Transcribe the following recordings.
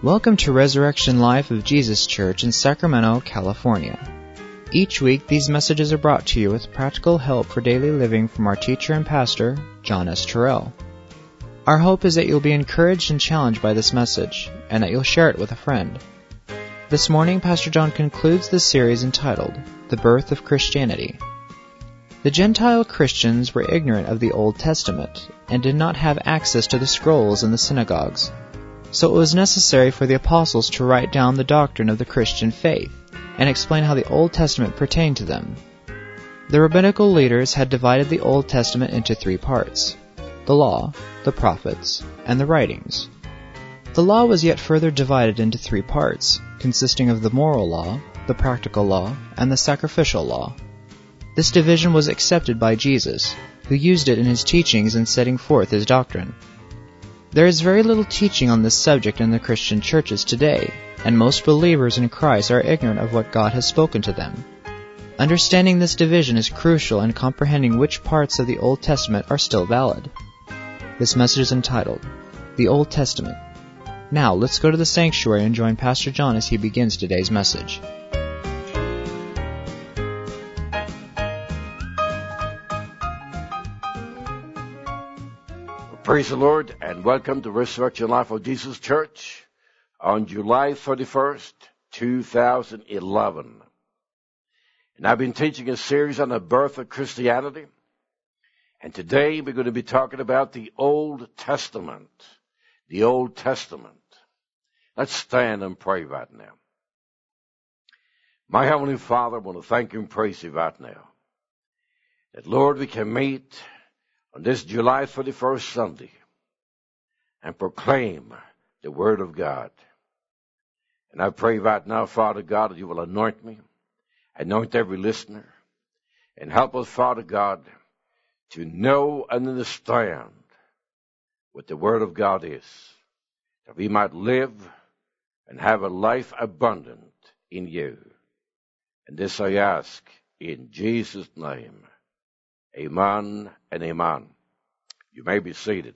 Welcome to Resurrection Life of Jesus Church in Sacramento, California. Each week, these messages are brought to you with practical help for daily living from our teacher and pastor, John S. Terrell. Our hope is that you'll be encouraged and challenged by this message, and that you'll share it with a friend. This morning, Pastor John concludes the series entitled, The Birth of Christianity. The Gentile Christians were ignorant of the Old Testament, and did not have access to the scrolls in the synagogues. So it was necessary for the apostles to write down the doctrine of the Christian faith and explain how the Old Testament pertained to them. The rabbinical leaders had divided the Old Testament into three parts: the law, the prophets, and the writings. The law was yet further divided into three parts, consisting of the moral law, the practical law, and the sacrificial law. This division was accepted by Jesus, who used it in his teachings in setting forth his doctrine. There is very little teaching on this subject in the Christian churches today, and most believers in Christ are ignorant of what God has spoken to them. Understanding this division is crucial in comprehending which parts of the Old Testament are still valid. This message is entitled, The Old Testament. Now, let's go to the sanctuary and join Pastor John as he begins today's message. Praise the Lord, and welcome to Resurrection Life of Jesus Church on July 31st, 2011. And I've been teaching a series on the birth of Christianity, and today we're going to be talking about the Old Testament. The Old Testament. Let's stand and pray right now. My Heavenly Father, I want to thank you and praise you right now, that, Lord, we can meet on this July 31st Sunday and proclaim the Word of God. And I pray right now, Father God, that you will anoint me, anoint every listener, and help us, Father God, to know and understand what the Word of God is, that we might live and have a life abundant in you. And this I ask in Jesus' name. Amen and amen. You may be seated.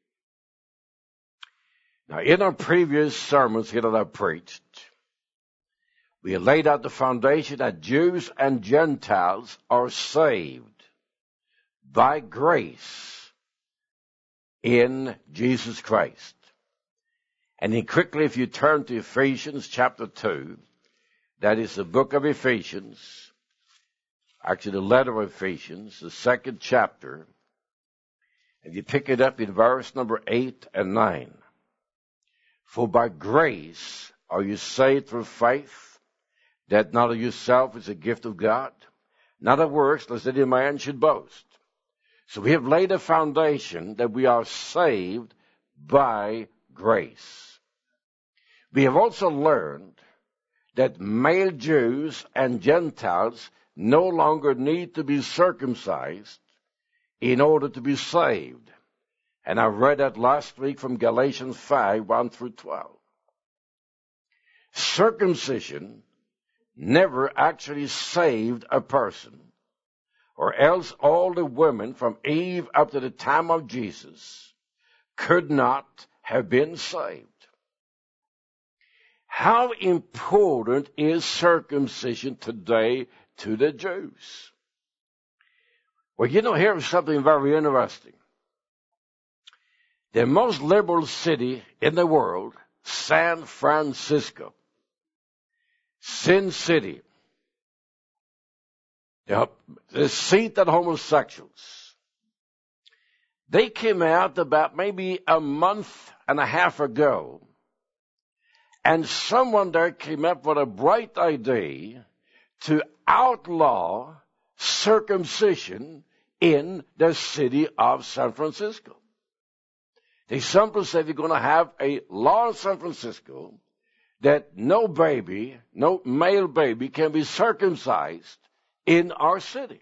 Now, in our previous sermons here that I preached, we have laid out the foundation that Jews and Gentiles are saved by grace in Jesus Christ. And then quickly, if you turn to Ephesians chapter 2, that is the book of Ephesians, actually the letter of Ephesians, the second chapter, and you pick it up in verse number 8 and 9. For by grace are you saved through faith, that not of yourself is a gift of God, not of works, lest any man should boast. So we have laid a foundation that we are saved by grace. We have also learned that male Jews and Gentiles no longer need to be circumcised in order to be saved. And I read that last week from Galatians 5, 1 through 12. Circumcision never actually saved a person, or else all the women from Eve up to the time of Jesus could not have been saved. How important is circumcision today to the Jews? Well, here's something very interesting. The most liberal city in the world, San Francisco, Sin City, the seat of homosexuals, they came out about maybe a month and a half ago, and someone there came up with a bright idea to outlaw circumcision in the city of San Francisco. They simply said they're going to have a law in San Francisco that no male baby can be circumcised in our city.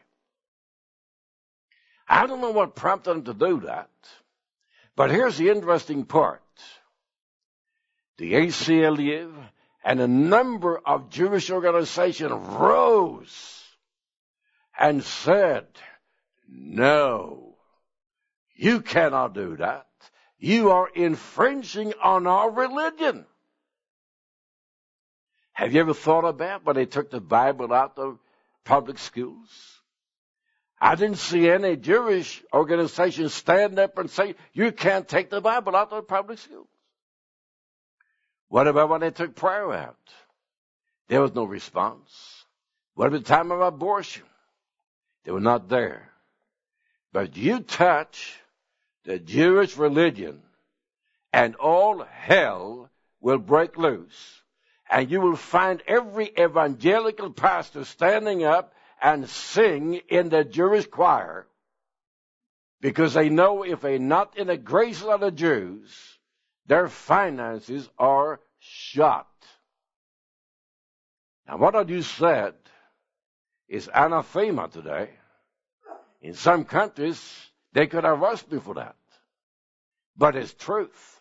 I don't know what prompted them to do that, but here's the interesting part. The ACLU and a number of Jewish organizations rose and said, no, you cannot do that. You are infringing on our religion. Have you ever thought about when they took the Bible out of public schools? I didn't see any Jewish organization stand up and say, you can't take the Bible out of public schools. What about when they took prayer out? There was no response. What about the time of abortion? They were not there. But you touch the Jewish religion, and all hell will break loose. And you will find every evangelical pastor standing up and sing in the Jewish choir, because they know if they're not in the grace of the Jews, their finances are shot. Now, what I just said is anathema today. In some countries, they could arrest me for that. But it's truth.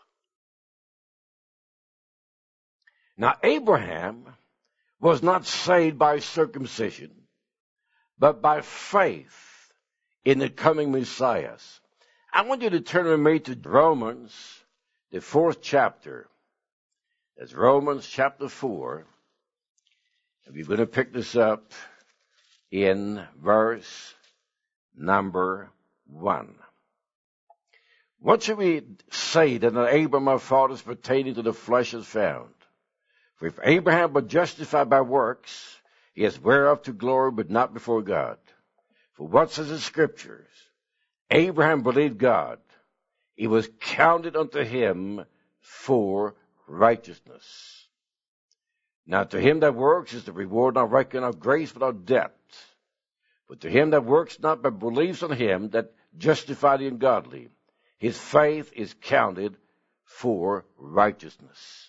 Now, Abraham was not saved by circumcision, but by faith in the coming Messiah. I want you to turn with me to Romans, the 4th chapter. That's Romans chapter 4. And we're going to pick this up in verse number 1. What should we say that in Abraham our fathers pertaining to the flesh is found? For if Abraham were justified by works, he has whereof to glory, but not before God. For what says the Scriptures? Abraham believed God. It was counted unto him for righteousness. Now to him that works is the reward not reckoned of grace without debt. But to him that works not but believes on him that justified the ungodly, his faith is counted for righteousness.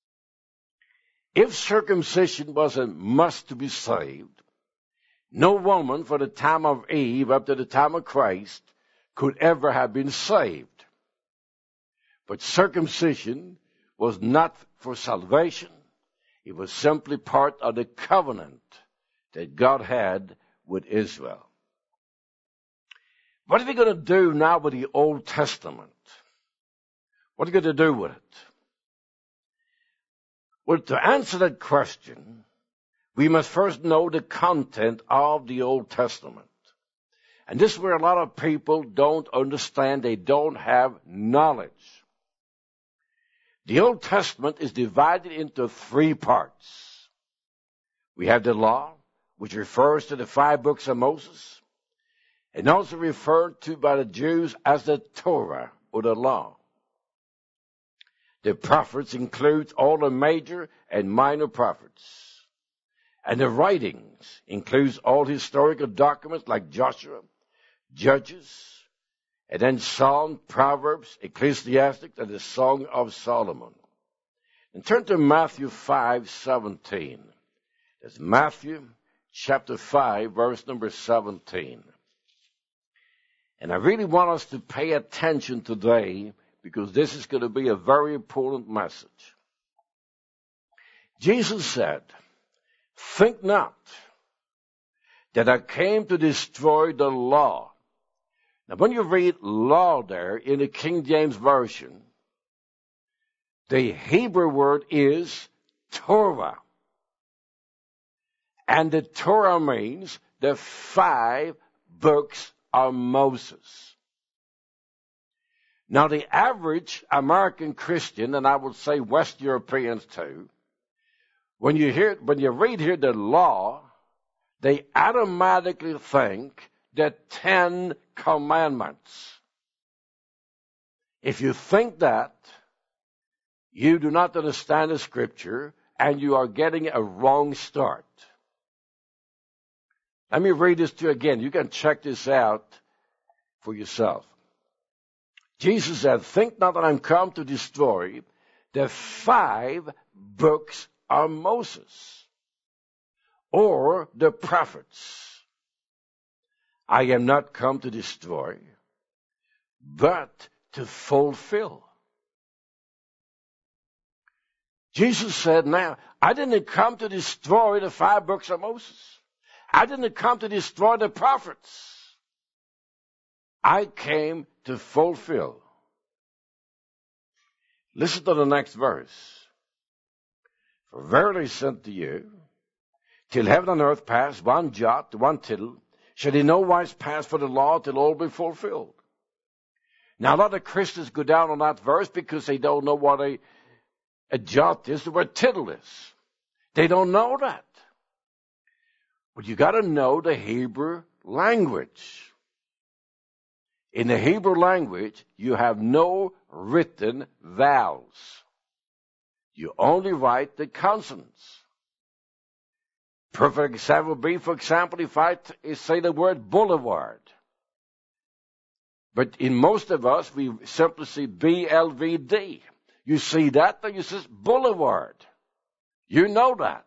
If circumcision was a must to be saved, no woman from the time of Eve up to the time of Christ could ever have been saved. But circumcision was not for salvation. It was simply part of the covenant that God had with Israel. What are we going to do now with the Old Testament? What are we going to do with it? Well, to answer that question, we must first know the content of the Old Testament. And this is where a lot of people don't understand. They don't have knowledge. The Old Testament is divided into 3 parts. We have the law, which refers to the 5 books of Moses, and also referred to by the Jews as the Torah, or the law. The prophets include all the major and minor prophets. And the writings includes all historical documents like Joshua, Judges, and then Psalm, Proverbs, Ecclesiastes, and the Song of Solomon. And turn to Matthew 5:17. That's Matthew chapter 5, verse number 17. And I really want us to pay attention today, because this is going to be a very important message. Jesus said, "Think not that I came to destroy the law." Now, when you read law there in the King James Version, the Hebrew word is Torah. And the Torah means the 5 books of Moses. Now, the average American Christian, and I would say West Europeans too, when you read here the law, they automatically think the 10 Commandments. If you think that, you do not understand the Scripture, and you are getting a wrong start. Let me read this to you again. You can check this out for yourself. Jesus said, "Think not that I'm come to destroy the 5 books of Moses or the prophets. I am not come to destroy, but to fulfill." Jesus said, now, I didn't come to destroy the 5 books of Moses. I didn't come to destroy the prophets. I came to fulfill. Listen to the next verse. For verily I say unto you, till heaven and earth pass, one jot, one tittle, shall in no wise pass for the law till all be fulfilled. Now, a lot of Christians go down on that verse because they don't know what a jot is or what a tittle is. They don't know that. But you got to know the Hebrew language. In the Hebrew language, you have no written vowels. You only write the consonants. Perfect example would be, for example, if I say the word boulevard. But in most of us, we simply see BLVD. You see that, then you say boulevard. You know that.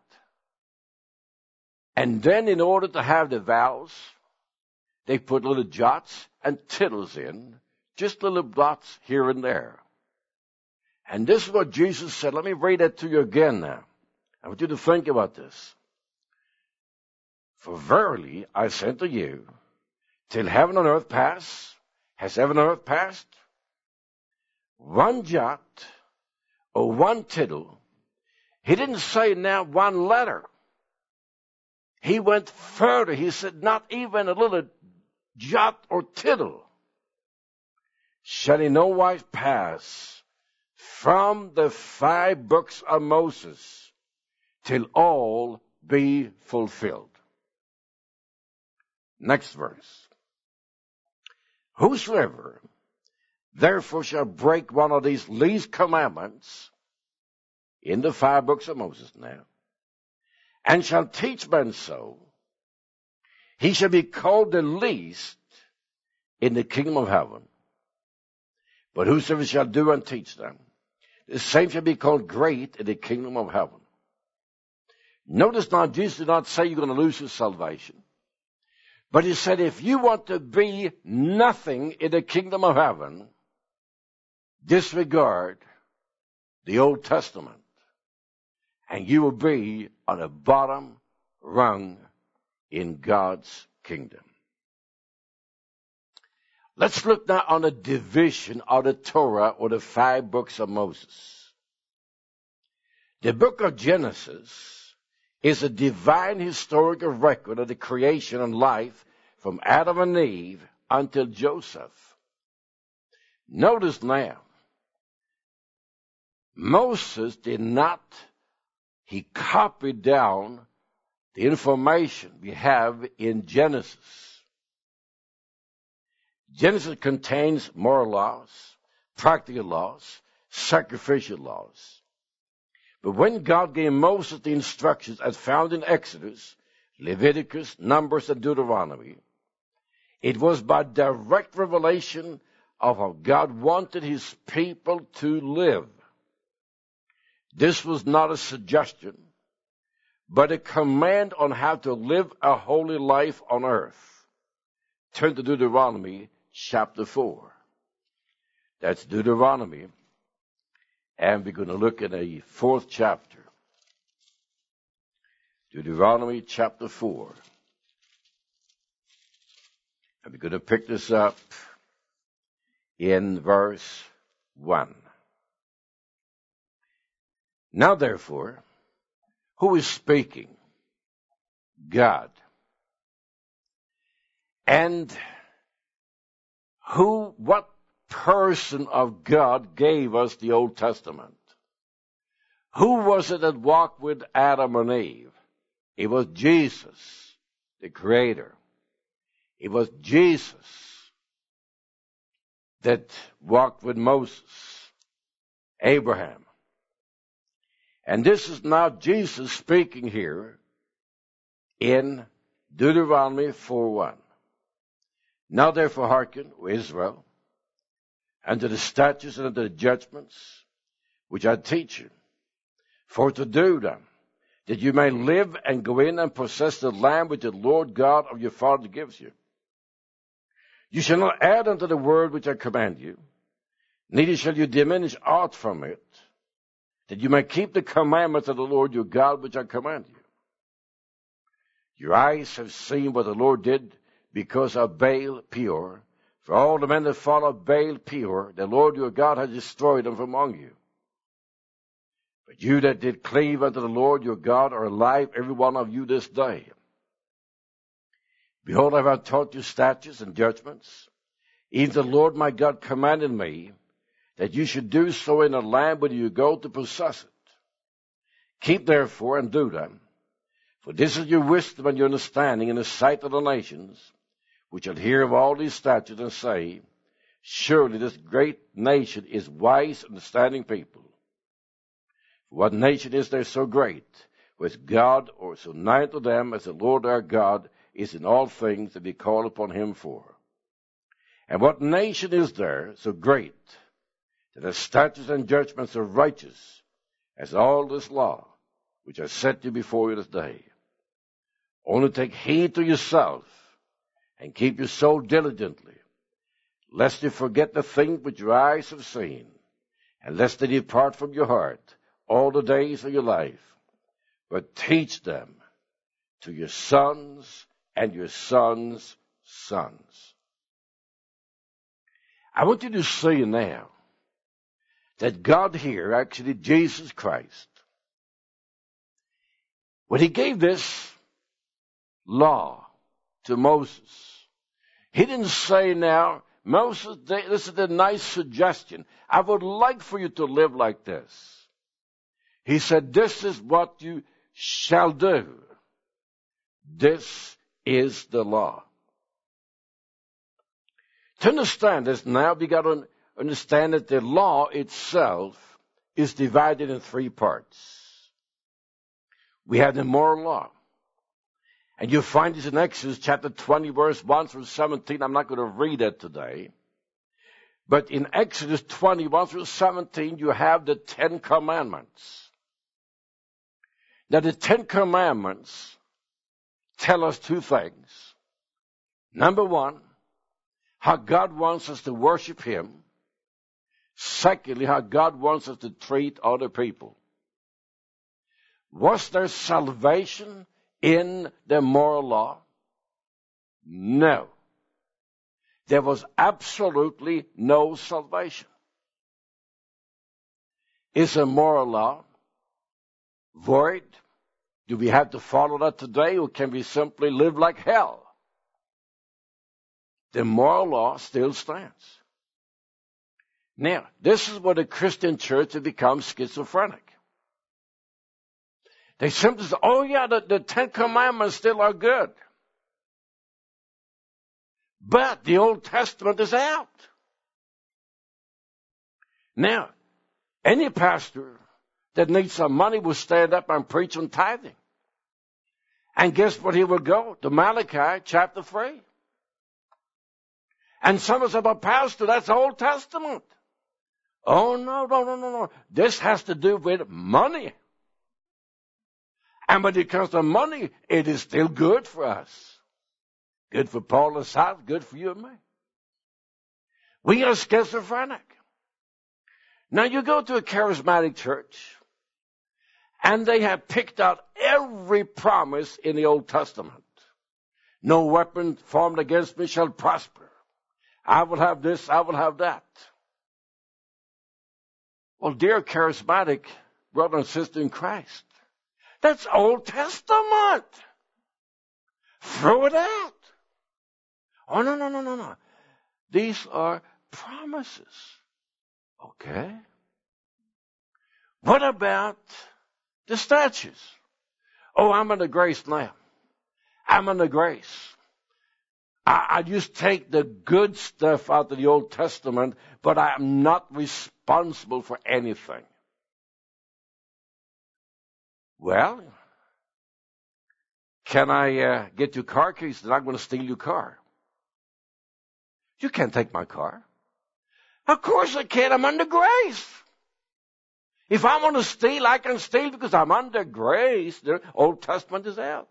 And then in order to have the vowels, they put little jots and tittles in, just little dots here and there. And this is what Jesus said. Let me read that to you again now. I want you to think about this. For verily I say unto you, till heaven and earth pass, has heaven and earth passed? One jot or one tittle. He didn't say now one letter. He went further. He said not even a little jot or tittle shall in no wise pass from the 5 books of Moses till all be fulfilled. Next verse. Whosoever therefore shall break one of these least commandments in the 5 books of Moses now, and shall teach men so, he shall be called the least in the kingdom of heaven. But whosoever shall do and teach them, the same shall be called great in the kingdom of heaven. Notice now, Jesus did not say you're going to lose your salvation. But he said if you want to be nothing in the kingdom of heaven, disregard the Old Testament, and you will be on the bottom rung in God's kingdom. Let's look now on the division of the Torah, or the 5 books of Moses. The book of Genesis is a divine historical record of the creation and life from Adam and Eve until Joseph. Notice now, Moses did not, he copied down the information we have in Genesis. Genesis contains moral laws, practical laws, sacrificial laws. But when God gave Moses the instructions as found in Exodus, Leviticus, Numbers, and Deuteronomy, it was by direct revelation of how God wanted his people to live. This was not a suggestion, but a command on how to live a holy life on earth. Turn to Deuteronomy chapter 4. That's Deuteronomy. And we're going to look at the 4th chapter. Deuteronomy chapter 4. And we're going to pick this up in verse 1. Now therefore, who is speaking? God. And what person of God gave us the Old Testament? Who was it that walked with Adam and Eve? It was Jesus, the Creator. It was Jesus that walked with Moses, Abraham. And this is now Jesus speaking here in Deuteronomy 4:1. Now therefore hearken, O Israel, unto the statutes and unto the judgments which I teach you, for to do them, that you may live and go in and possess the land which the Lord God of your father gives you. You shall not add unto the word which I command you, neither shall you diminish aught from it, that you may keep the commandments of the Lord your God which I command you. Your eyes have seen what the Lord did because of Baal Peor. For all the men that follow Baal Peor, the Lord your God has destroyed them from among you. But you that did cleave unto the Lord your God are alive, every one of you this day. Behold, I have taught you statutes and judgments, even the Lord my God commanded me, that you should do so in a land where you go to possess it. Keep therefore and do them, for this is your wisdom and your understanding in the sight of the nations, which shall hear of all these statutes and say, surely this great nation is wise, understanding people. For what nation is there so great, with God or so nigh to them as the Lord our God is in all things that we call upon him for? And what nation is there so great, that the statutes and judgments are righteous, as all this law, which I set you before you this day? Only take heed to yourself, and keep your soul diligently, lest you forget the things which your eyes have seen, and lest they depart from your heart all the days of your life. But teach them to your sons and your sons' sons. I want you to see now that God here, actually Jesus Christ, when he gave this law to Moses, he didn't say, now, Moses, this is a nice suggestion. I would like for you to live like this. He said, this is what you shall do. This is the law. To understand this now, we got to understand that the law itself is divided in three parts. We have the moral law. And you find this in Exodus chapter 20, verse 1 through 17. I'm not going to read it today. But in Exodus 20, 1 through 17, you have the Ten Commandments. Now, the Ten Commandments tell us two things. Number one, how God wants us to worship him. Secondly, how God wants us to treat other people. Was there salvation in the moral law? No. There was absolutely no salvation. Is a moral law void? Do we have to follow that today, or can we simply live like hell? The moral law still stands. Now, this is where the Christian church has become schizophrenic. They simply say, oh yeah, the Ten Commandments still are good. But the Old Testament is out. Now, any pastor that needs some money will stand up and preach on tithing. And guess what he will go? To Malachi chapter 3. And some say, but pastor, that's Old Testament. Oh, no. This has to do with money. And when it comes to money, it is still good for us. Good for Paul and Silas, good for you and me. We are schizophrenic. Now you go to a charismatic church, and they have picked out every promise in the Old Testament. No weapon formed against me shall prosper. I will have this, I will have that. Well, dear charismatic brother and sister in Christ, that's Old Testament. Throw it out. Oh, no. These are promises. Okay. What about the statutes? Oh, I'm under grace now. I'm under grace. I just take the good stuff out of the Old Testament, but I'm not responsible for anything. Well, can I get your car keys? Then I'm going to steal your car. You can't take my car. Of course I can't. I'm under grace. If I want to steal, I can steal because I'm under grace. The Old Testament is out.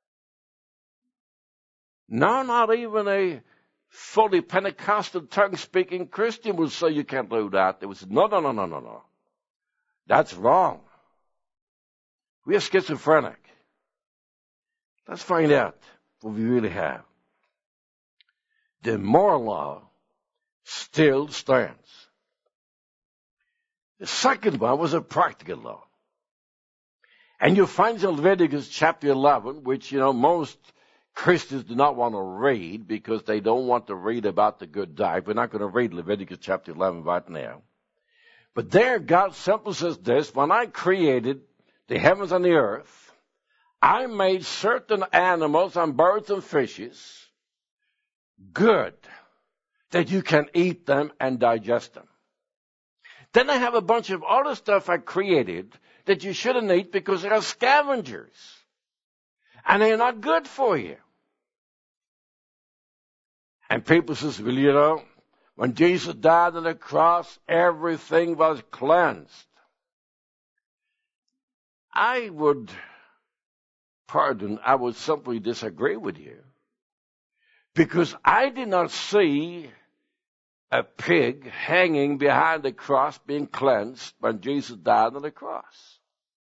No, not even a fully Pentecostal tongue-speaking Christian will say you can't do that. They will say, no. That's wrong. We are schizophrenic. Let's find out what we really have. The moral law still stands. The second one was a practical law. And you find in Leviticus chapter 11, which, most Christians do not want to read because they don't want to read about the good diet. We're not going to read Leviticus chapter 11 right now. But there, God simply says this: when I created the heavens and the earth, I made certain animals and birds and fishes good, that you can eat them and digest them. Then I have a bunch of other stuff I created that you shouldn't eat because they are scavengers. And they're not good for you. And people says, well, when Jesus died on the cross, everything was cleansed. I would simply disagree with you. Because I did not see a pig hanging behind the cross being cleansed when Jesus died on the cross.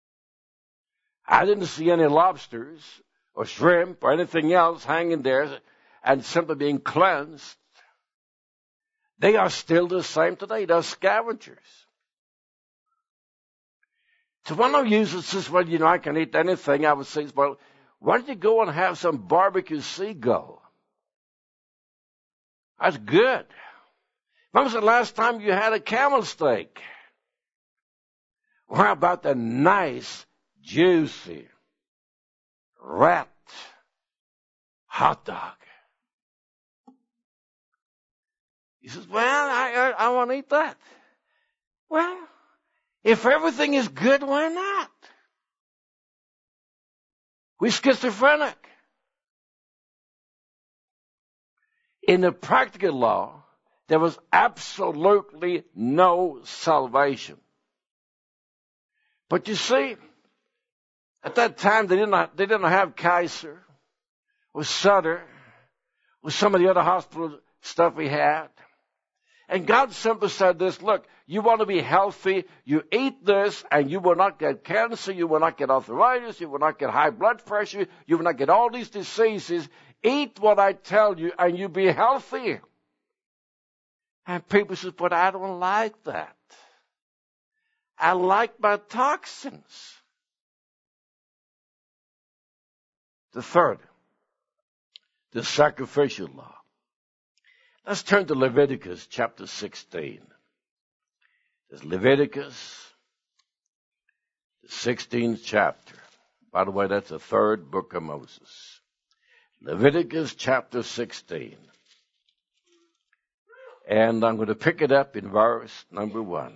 I didn't see any lobsters or shrimp or anything else hanging there and simply being cleansed. They are still the same today. They're scavengers. So one of you says, well, I can eat anything. I would say, well, why don't you go and have some barbecue seagull? That's good. When was the last time you had a camel steak? Or how about the nice, juicy, wrapped hot dog? He says, well, I want to eat that. Well, if everything is good, why not? We're schizophrenic. In the practical law, there was absolutely no salvation. But you see, at that time they didn't have Kaiser or Sutter or some of the other hospital stuff we had. And God simply said this: look, you want to be healthy, you eat this and you will not get cancer, you will not get arthritis, you will not get high blood pressure, you will not get all these diseases. Eat what I tell you and you'll be healthy. And people say, but I don't like that. I like my toxins. The third, the sacrificial law. Let's turn to Leviticus chapter 16. There's Leviticus, the 16th chapter. By the way, that's the third book of Moses. Leviticus chapter 16. And I'm going to pick it up in verse number 1.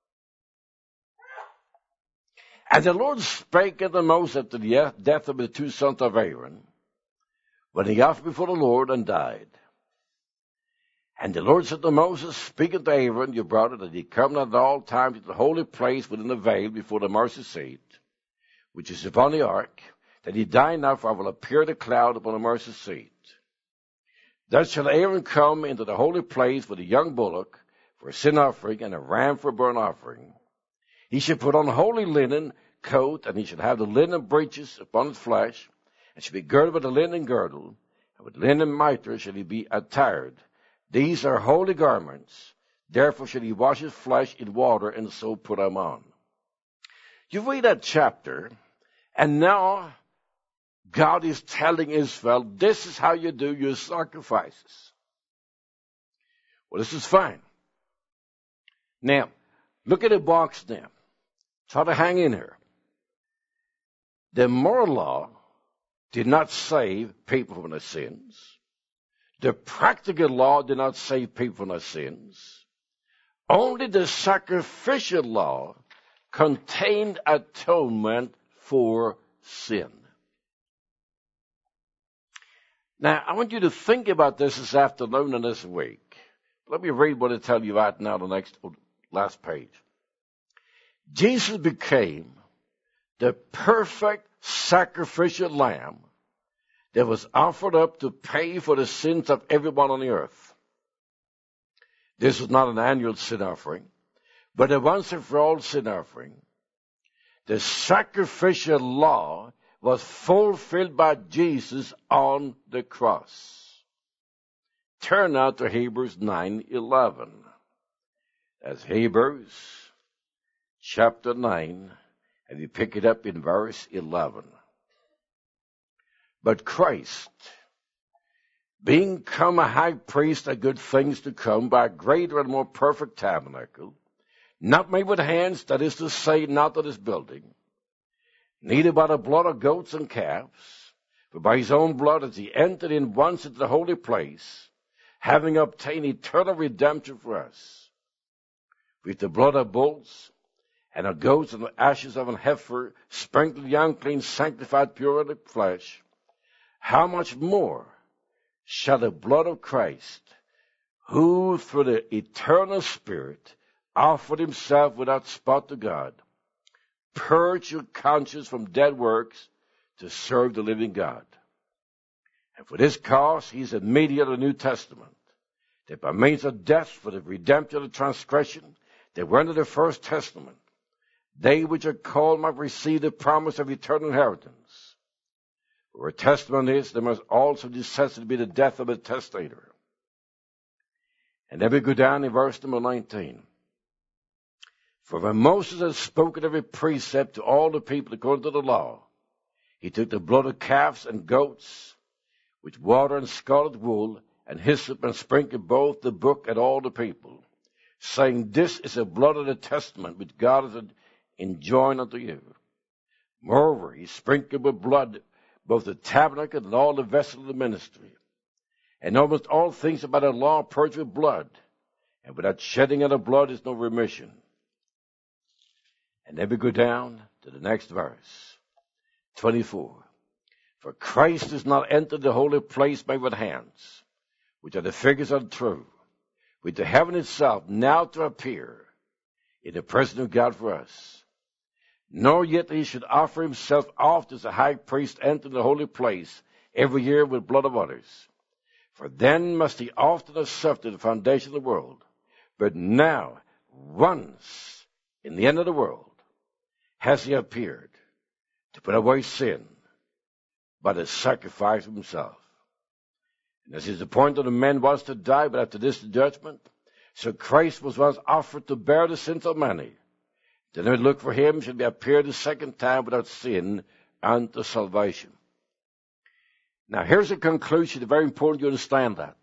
And the Lord spake unto Moses after the death of the two sons of Aaron, when he offered before the Lord and died. And the Lord said to Moses, speak unto Aaron your brother, that he come not at all times to the holy place within the veil before the mercy seat, which is upon the ark, that he die not, for I will appear the cloud upon the mercy seat. Thus shall Aaron come into the holy place with a young bullock for a sin offering and a ram for a burnt offering. He shall put on holy linen coat, and he shall have the linen breeches upon his flesh, and shall be girded with a linen girdle, and with linen mitre shall he be attired. These are holy garments. Therefore shall he wash his flesh in water, and so put them on. You read that chapter, and now God is telling Israel, this is how you do your sacrifices. Well, this is fine. Now, look at the box now. Try to hang in here. The moral law did not save people from their sins. The practical law did not save people from their sins. Only the sacrificial law contained atonement for sin. Now, I want you to think about this afternoon and this week. Let me read what I tell you right now, the last page. Jesus became the perfect sacrificial lamb that was offered up to pay for the sins of everyone on the earth. This was not an annual sin offering, but a once and for all sin offering. The sacrificial law was fulfilled by Jesus on the cross. Turn now to Hebrews 9:11. That's Hebrews chapter 9 And we pick it up in verse 11. But Christ, being come a high priest of good things to come by a greater and more perfect tabernacle, not made with hands, that is to say, not of this building, neither by the blood of goats and calves, but by his own blood as he entered in once into the holy place, having obtained eternal redemption for us, with the blood of bulls and of goats and the ashes of an heifer, sprinkled the unclean, sanctified pure in the flesh, how much more shall the blood of Christ, who through the eternal Spirit offered himself without spot to God, purge your conscience from dead works to serve the living God. And for this cause he is a mediator of the New Testament, that by means of death for the redemption of the transgression that were under the first testament, they which are called might receive the promise of eternal inheritance. For a testament is, there must also necessarily be the death of the testator. And then we go down in verse number 19. For when Moses had spoken every precept to all the people according to the law, he took the blood of calves and goats, with water and scarlet wool, and hyssop, and sprinkled both the book and all the people, saying, This is the blood of the testament which God has enjoined unto you. Moreover, he sprinkled with blood both the tabernacle and all the vessels of the ministry. And almost all things about the law purged with blood, and without shedding of the blood is no remission. And then we go down to the next verse, 24. For Christ is not entered the holy place made with hands, which are the figures of the true, with the heaven itself now to appear in the presence of God for us. Nor yet he should offer himself oft as a high priest enter the holy place every year with blood of others. For then must he often have suffered the foundation of the world. But now, once in the end of the world, has he appeared to put away sin by the sacrifice of himself. And as is appointed a man was to die, but after this the judgment, so Christ was once offered to bear the sins of many. Then who look for him should be appeared the second time without sin unto salvation. Now here's a conclusion. It's very important you understand that.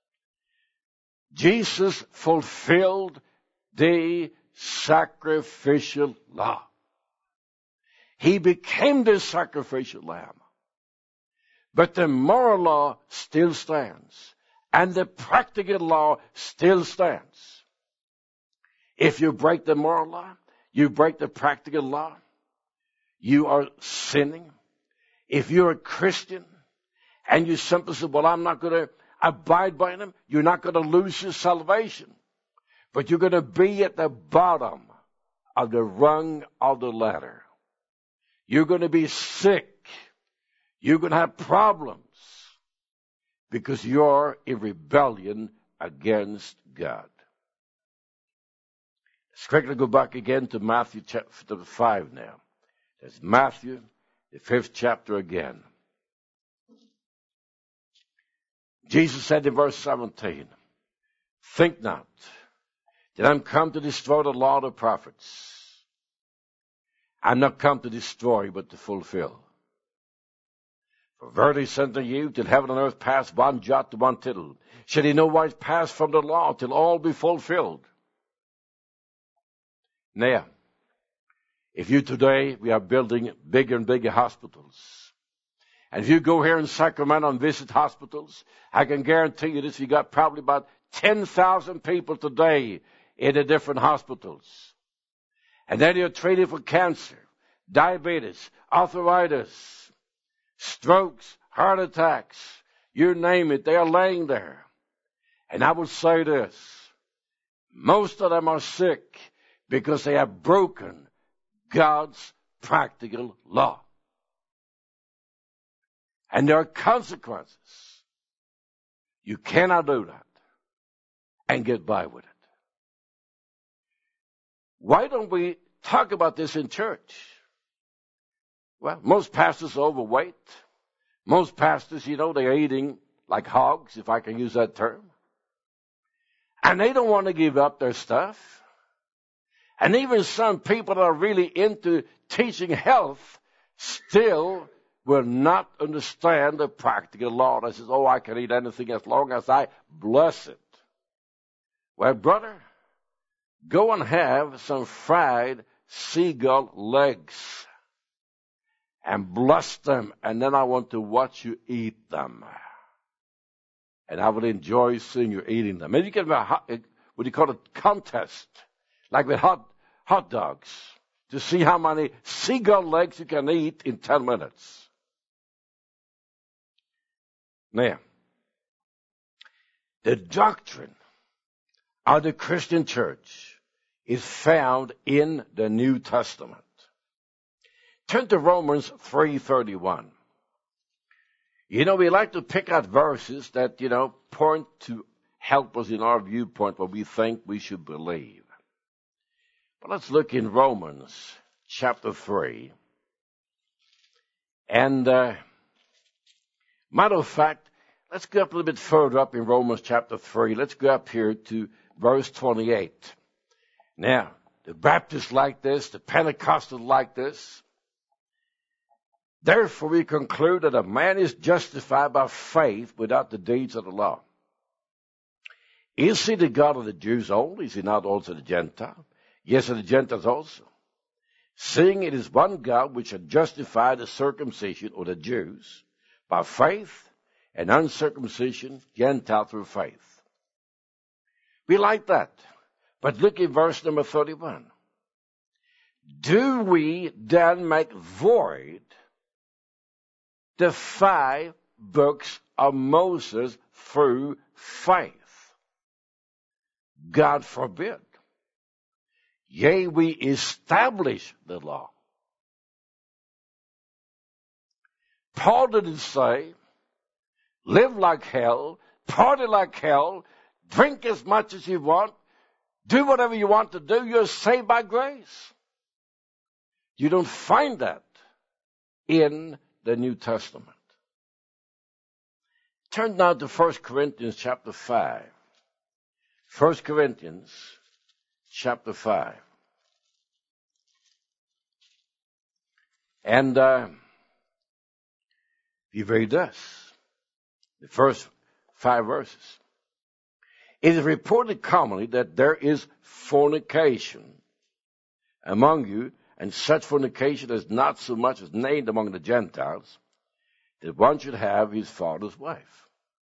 Jesus fulfilled the sacrificial law. He became the sacrificial lamb. But the moral law still stands. And the practical law still stands. If you break the moral law, you break the practical law, you are sinning. If you're a Christian and you simply say, well, I'm not going to abide by them, you're not going to lose your salvation. But you're going to be at the bottom of the rung of the ladder. You're going to be sick. You're going to have problems because you're in rebellion against God. Let's quickly go back again to Matthew chapter 5 now. That's Matthew, the 5th chapter again. Jesus said in verse 17, think not that I'm come to destroy the law of the prophets. I'm not come to destroy, but to fulfill. For verily I say unto you, till heaven and earth pass, one jot to one tittle, shall he no wise pass from the law till all be fulfilled. Now, if you today, we are building bigger and bigger hospitals. And if you go here in Sacramento and visit hospitals, I can guarantee you this, you got probably about 10,000 people today in the different hospitals. And then you're treated for cancer, diabetes, arthritis, strokes, heart attacks, you name it, they are laying there. And I would say this, most of them are sick because they have broken God's practical law. And there are consequences. You cannot do that and get by with it. Why don't we talk about this in church? Well, most pastors are overweight. Most pastors, they're eating like hogs, if I can use that term. And they don't want to give up their stuff. And even some people that are really into teaching health still will not understand the practical law. That says, oh, I can eat anything as long as I bless it. Well, brother, go and have some fried seagull legs and bless them, and then I want to watch you eat them. And I will enjoy seeing you eating them. Maybe you can have what do you call it, contest, like with hot dogs, to see how many seagull legs you can eat in 10 minutes. Now, the doctrine of the Christian church is found in the New Testament. Turn to Romans 3:31. We like to pick out verses that, point to help us in our viewpoint what we think we should believe. But let's look in Romans chapter 3. And, matter of fact, let's go up a little bit further up in Romans chapter 3. Let's go up here to verse 28. Now, the Baptists like this, the Pentecostals like this. Therefore, we conclude that a man is justified by faith without the deeds of the law. Is he the God of the Jews only? Is he not also the Gentile? Yes, of the Gentiles also. Seeing it is one God which had justified the circumcision, or the Jews, by faith, and uncircumcision, Gentile through faith. We like that. But look at verse number 31. Do we then make void the 5 books of Moses through faith? God forbid. Yea, we establish the law. Paul didn't say, live like hell, party like hell, drink as much as you want, do whatever you want to do, you're saved by grace. You don't find that in the New Testament. Turn now to 1 Corinthians chapter 5. 1 Corinthians chapter 5. And you read this, the first 5 verses. It is reported commonly that there is fornication among you, and such fornication is not so much as named among the Gentiles, that one should have his father's wife.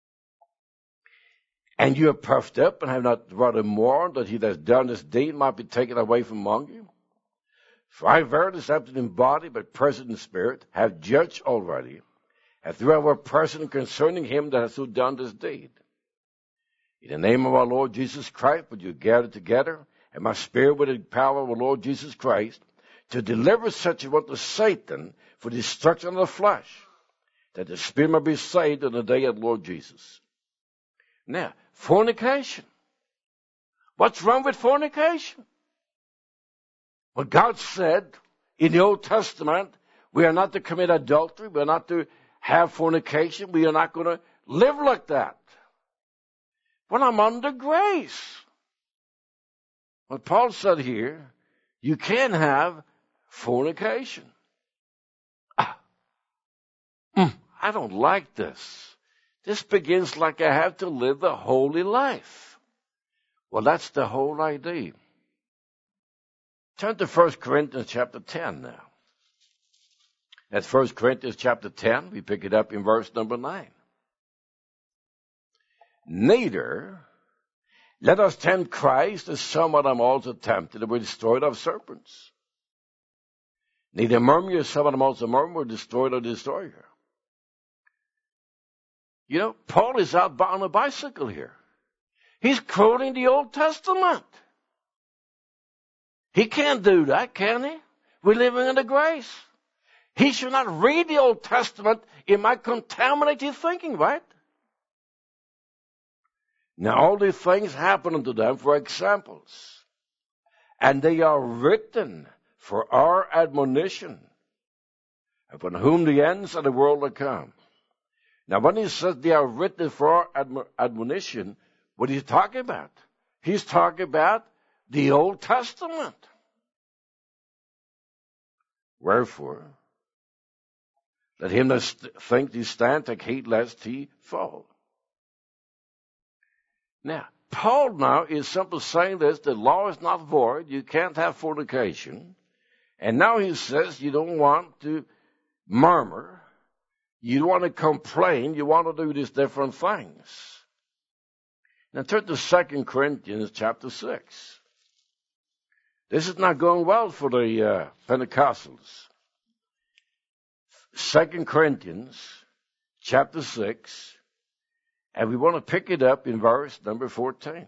And you are puffed up, and have not rather mourned that he that has done this deed might be taken away from among you? For I verily, absent in body, but present in spirit, have judged already, and throughout our present concerning him that has so done this deed. In the name of our Lord Jesus Christ, would you gather together, and my spirit with the power of our Lord Jesus Christ, to deliver such a one to Satan for destruction of the flesh, that the spirit may be saved on the day of the Lord Jesus. Now, fornication. What's wrong with fornication? Well, God said in the Old Testament, we are not to commit adultery, we are not to have fornication, we are not going to live like that. Well, I'm under grace. What Paul said here, you can have fornication. I don't like this. This begins like I have to live the holy life. Well, that's the whole idea. Turn to 1 Corinthians chapter 10 now. That's 1 Corinthians chapter 10. We pick it up in verse number 9. Neither let us tempt Christ, as some of them also tempted, and were destroyed of serpents. Neither murmur, as some of them also murmur, were destroyed of the destroyer. Paul is out on a bicycle here. He's quoting the Old Testament. He can't do that, can he? We're living in the grace. He should not read the Old Testament in my contaminated thinking, right? Now, all these things happen unto them for examples, and they are written for our admonition, upon whom the ends of the world are come. Now, when he says they are written for our admonition, what is he talking about? He's talking about the Old Testament. Wherefore, let him that think he stand take heed lest he fall. Now, Paul now is simply saying this: the law is not void. You can't have fornication. And now he says you don't want to murmur. You don't want to complain. You want to do these different things. Now turn to 2 Corinthians chapter 6. This is not going well for the Pentecostals. 2 Corinthians chapter 6, and we want to pick it up in verse number 14.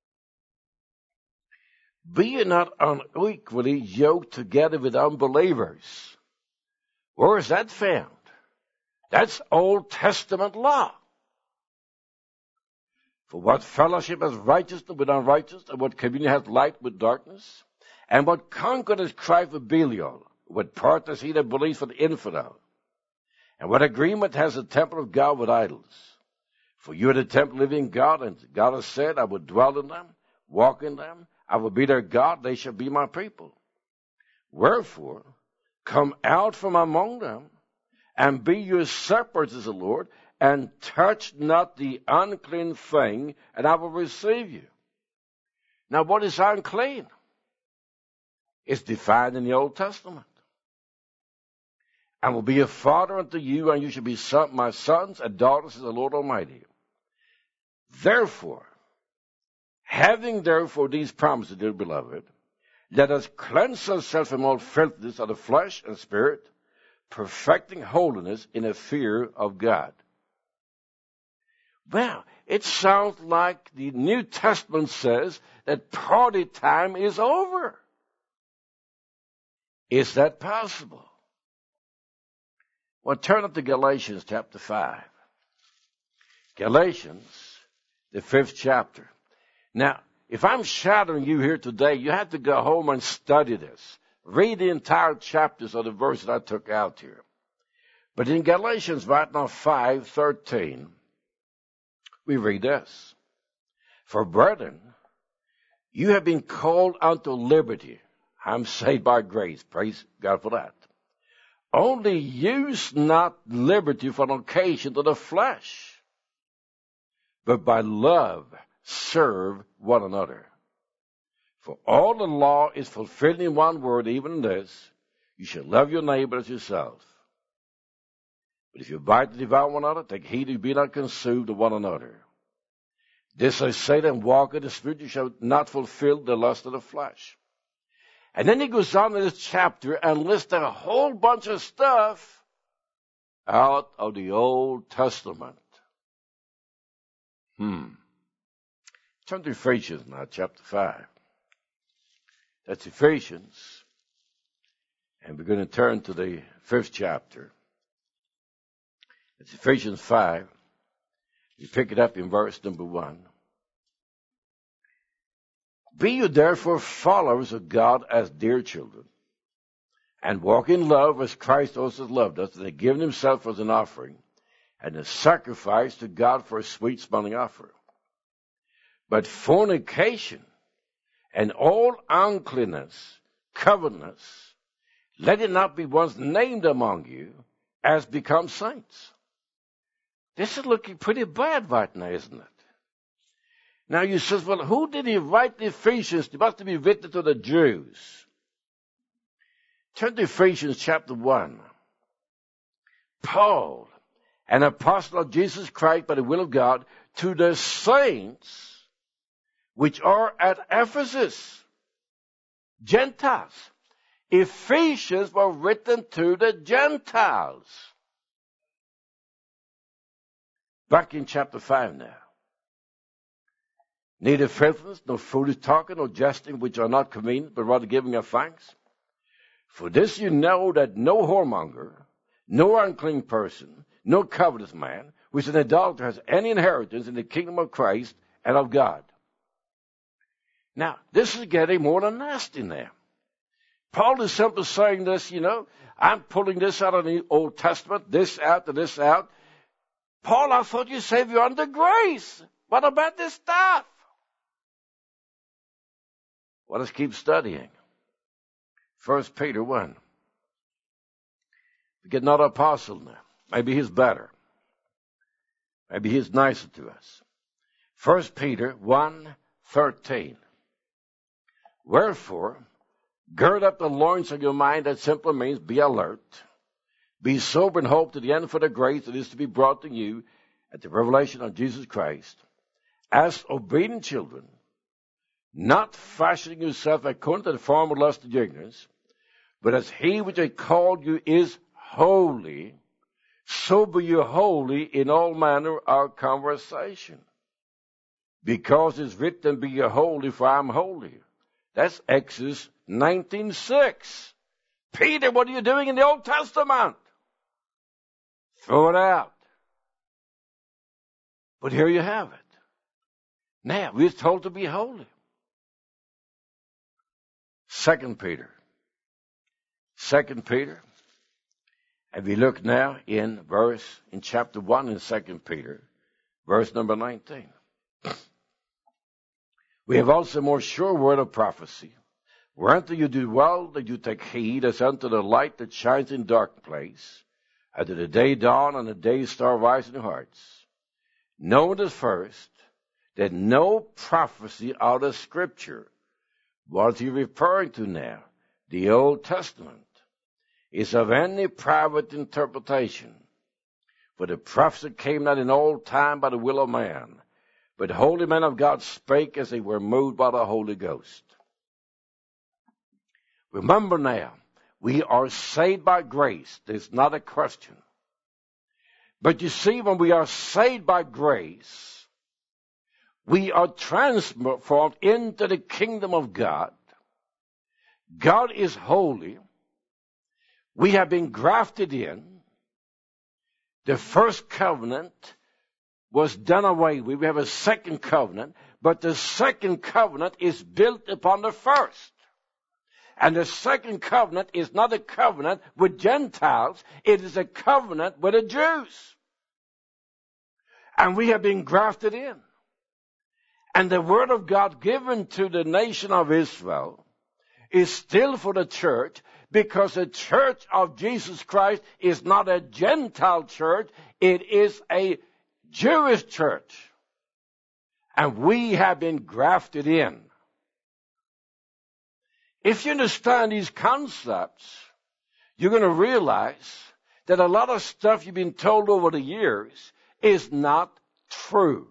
Be ye not unequally yoked together with unbelievers. Where is that found? That's Old Testament law. For what fellowship has righteousness with unrighteousness, and what communion hath light with darkness? And what concord is Christ with Belial? What part does he that believes with the infidel? And what agreement has the temple of God with idols? For you are the temple of living God, and God has said, I will dwell in them, walk in them, I will be their God, they shall be my people. Wherefore, come out from among them, and be you separate, says the Lord, and touch not the unclean thing, and I will receive you. Now, what is unclean? It's defined in the Old Testament. I will be a father unto you, and you shall be my sons and daughters, says the Lord Almighty. Therefore, having therefore these promises, dear beloved, let us cleanse ourselves from all filthiness of the flesh and spirit, perfecting holiness in a fear of God. Well, it sounds like the New Testament says that party time is over. Is that possible? Well, turn up to Galatians chapter 5. Galatians, the 5th chapter. Now, if I'm shadowing you here today, you have to go home and study this. Read the entire chapters of the verses I took out here. But in Galatians right now 5:13, we read this. For brethren, you have been called unto liberty. I'm saved by grace. Praise God for that. Only use not liberty for an occasion to the flesh, but by love serve one another. For all the law is fulfilled in one word, even in this, you shall love your neighbor as yourself. But if you bite to devour one another, take heed you be not consumed of one another. This I say, then walk in the Spirit, you shall not fulfill the lust of the flesh. And then he goes on in this chapter and lists a whole bunch of stuff out of the Old Testament. Turn to Ephesians now, chapter 5. That's Ephesians. And we're going to turn to the 5th chapter. It's Ephesians 5. You pick it up in verse number 1. Be you therefore followers of God as dear children, and walk in love as Christ also loved us, and had given himself as an offering, and a sacrifice to God for a sweet-smelling offering. But fornication and all uncleanness, covetousness, let it not be once named among you as becomes saints. This is looking pretty bad right now, isn't it? Now you says, well, who did he write the Ephesians? It must be written to the Jews. Turn to Ephesians chapter 1. Paul, an apostle of Jesus Christ by the will of God, to the saints which are at Ephesus, Gentiles. Ephesians were written to the Gentiles. Back in chapter 5 now. Neither filthiness, nor foolish talking, nor jesting, which are not convenient, but rather giving of thanks. For this you know that no whoremonger, no unclean person, no covetous man, which is an idolater, has any inheritance in the kingdom of Christ and of God. Now, this is getting more than nasty now. Paul is simply saying this, I'm pulling this out of the Old Testament, this out and this out. Paul, I thought you said you're under grace. What about this stuff? Well, let's keep studying. 1 Peter 1. We get another apostle now. Maybe he's better. Maybe he's nicer to us. 1 Peter 1:13. Wherefore, gird up the loins of your mind. That simply means be alert. Be sober and hope to the end for the grace that is to be brought to you at the revelation of Jesus Christ. As obedient children, not fashioning yourself according to the form of lust and ignorance, but as he which hath called you is holy, so be you holy in all manner of conversation. Because it's written, be ye holy, for I am holy. That's Exodus 19:6. Peter, what are you doing in the Old Testament? Throw it out. But here you have it. Now, we're told to be holy. 2 Peter. 2 Peter. And we look now in chapter 1 in 2 Peter, verse number 19. We have also a more sure word of prophecy. Whereunto you do well that you take heed as unto the light that shines in dark place, unto the day dawn and the day star rise in your hearts. Notice first that no prophecy out of Scripture, what is he referring to now? The Old Testament, is of any private interpretation. For the prophecy came not in old time by the will of man, but holy men of God spake as they were moved by the Holy Ghost. Remember now, we are saved by grace. There's not a question. But you see, when we are saved by grace, we are transformed into the kingdom of God. God is holy. We have been grafted in. The first covenant was done away with. We have a second covenant, but the second covenant is built upon the first. And the second covenant is not a covenant with Gentiles. It is a covenant with the Jews. And we have been grafted in. And the word of God given to the nation of Israel is still for the church, because the church of Jesus Christ is not a Gentile church. It is a Jewish church. And we have been grafted in. If you understand these concepts, you're going to realize that a lot of stuff you've been told over the years is not true.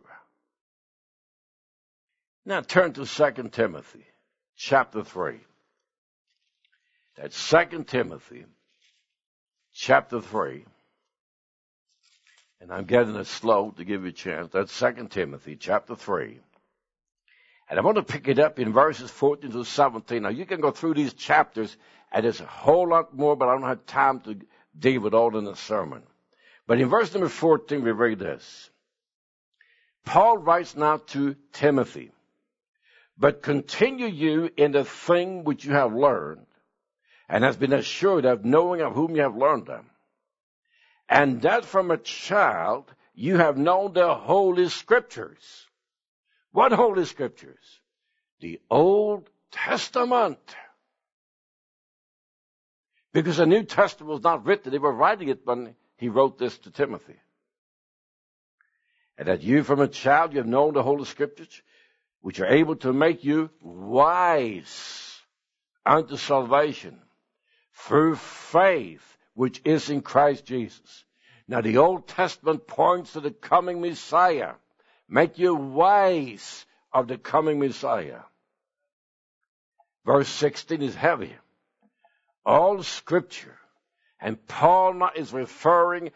Now turn to 2 Timothy chapter 3. That's 2 Timothy chapter 3. And I'm getting it slow to give you a chance. That's 2 Timothy chapter 3. And I want to pick it up in verses 14 to 17. Now, you can go through these chapters, and there's a whole lot more, but I don't have time to deal with all in the sermon. But in verse number 14, we read this. Paul writes now to Timothy, but continue you in the thing which you have learned, and has been assured of, knowing of whom you have learned them. And that from a child you have known the Holy Scriptures. What Holy Scriptures? The Old Testament. Because the New Testament was not written. They were writing it when he wrote this to Timothy. And that you from a child you have known the Holy Scriptures, which are able to make you wise unto salvation through faith which is in Christ Jesus. Now the Old Testament points to the coming Messiah. Make you wise of the coming Messiah. Verse 16 is heavy. All Scripture. And Paul is referring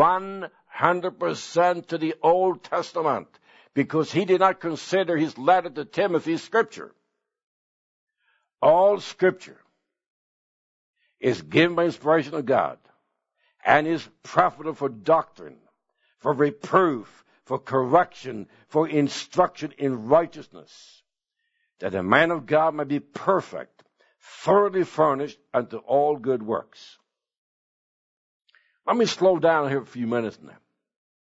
100% to the Old Testament, because he did not consider his letter to Timothy Scripture. All Scripture is given by inspiration of God and is profitable for doctrine, for reproof, for correction, for instruction in righteousness, that a man of God may be perfect, thoroughly furnished unto all good works. Let me slow down here for a few minutes now.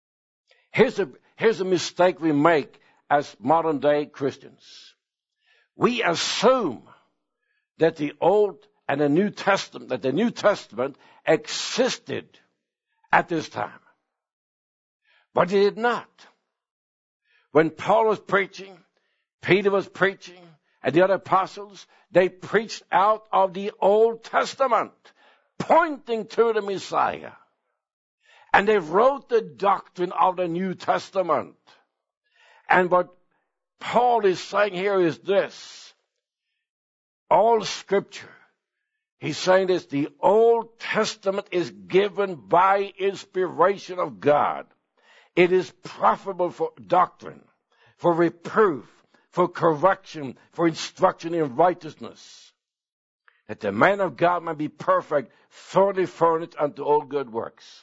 Here's a mistake we make as modern day Christians. we assume that the Old and the New Testament existed at this time. But it did not. When Paul was preaching, Peter was preaching, and the other apostles, they preached out of the Old Testament, pointing to the Messiah. And they wrote the doctrine of the New Testament. And what Paul is saying here is this. All Scripture, he's saying this, the Old Testament is given by inspiration of God. It is profitable for doctrine, for reproof, for correction, for instruction in righteousness, that the man of God may be perfect, thoroughly furnished unto all good works.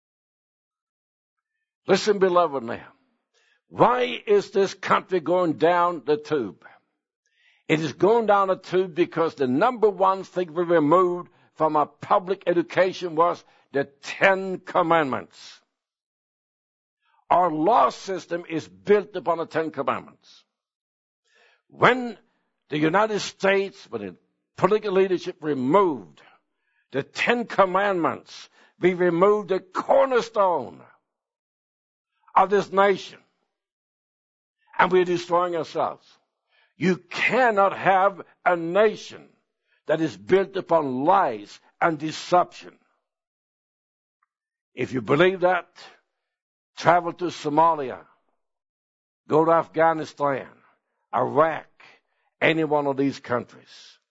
Listen, beloved, now. Why is this country going down the tube? It is going down the tube because the number one thing we removed from our public education was the 10 Commandments. Our law system is built upon the 10 Commandments. When the United States, when the political leadership removed the 10 Commandments, we removed the cornerstone of this nation. And we're destroying ourselves. You cannot have a nation that is built upon lies and deception. If you believe that, travel to Somalia, go to Afghanistan, Iraq, any one of these countries.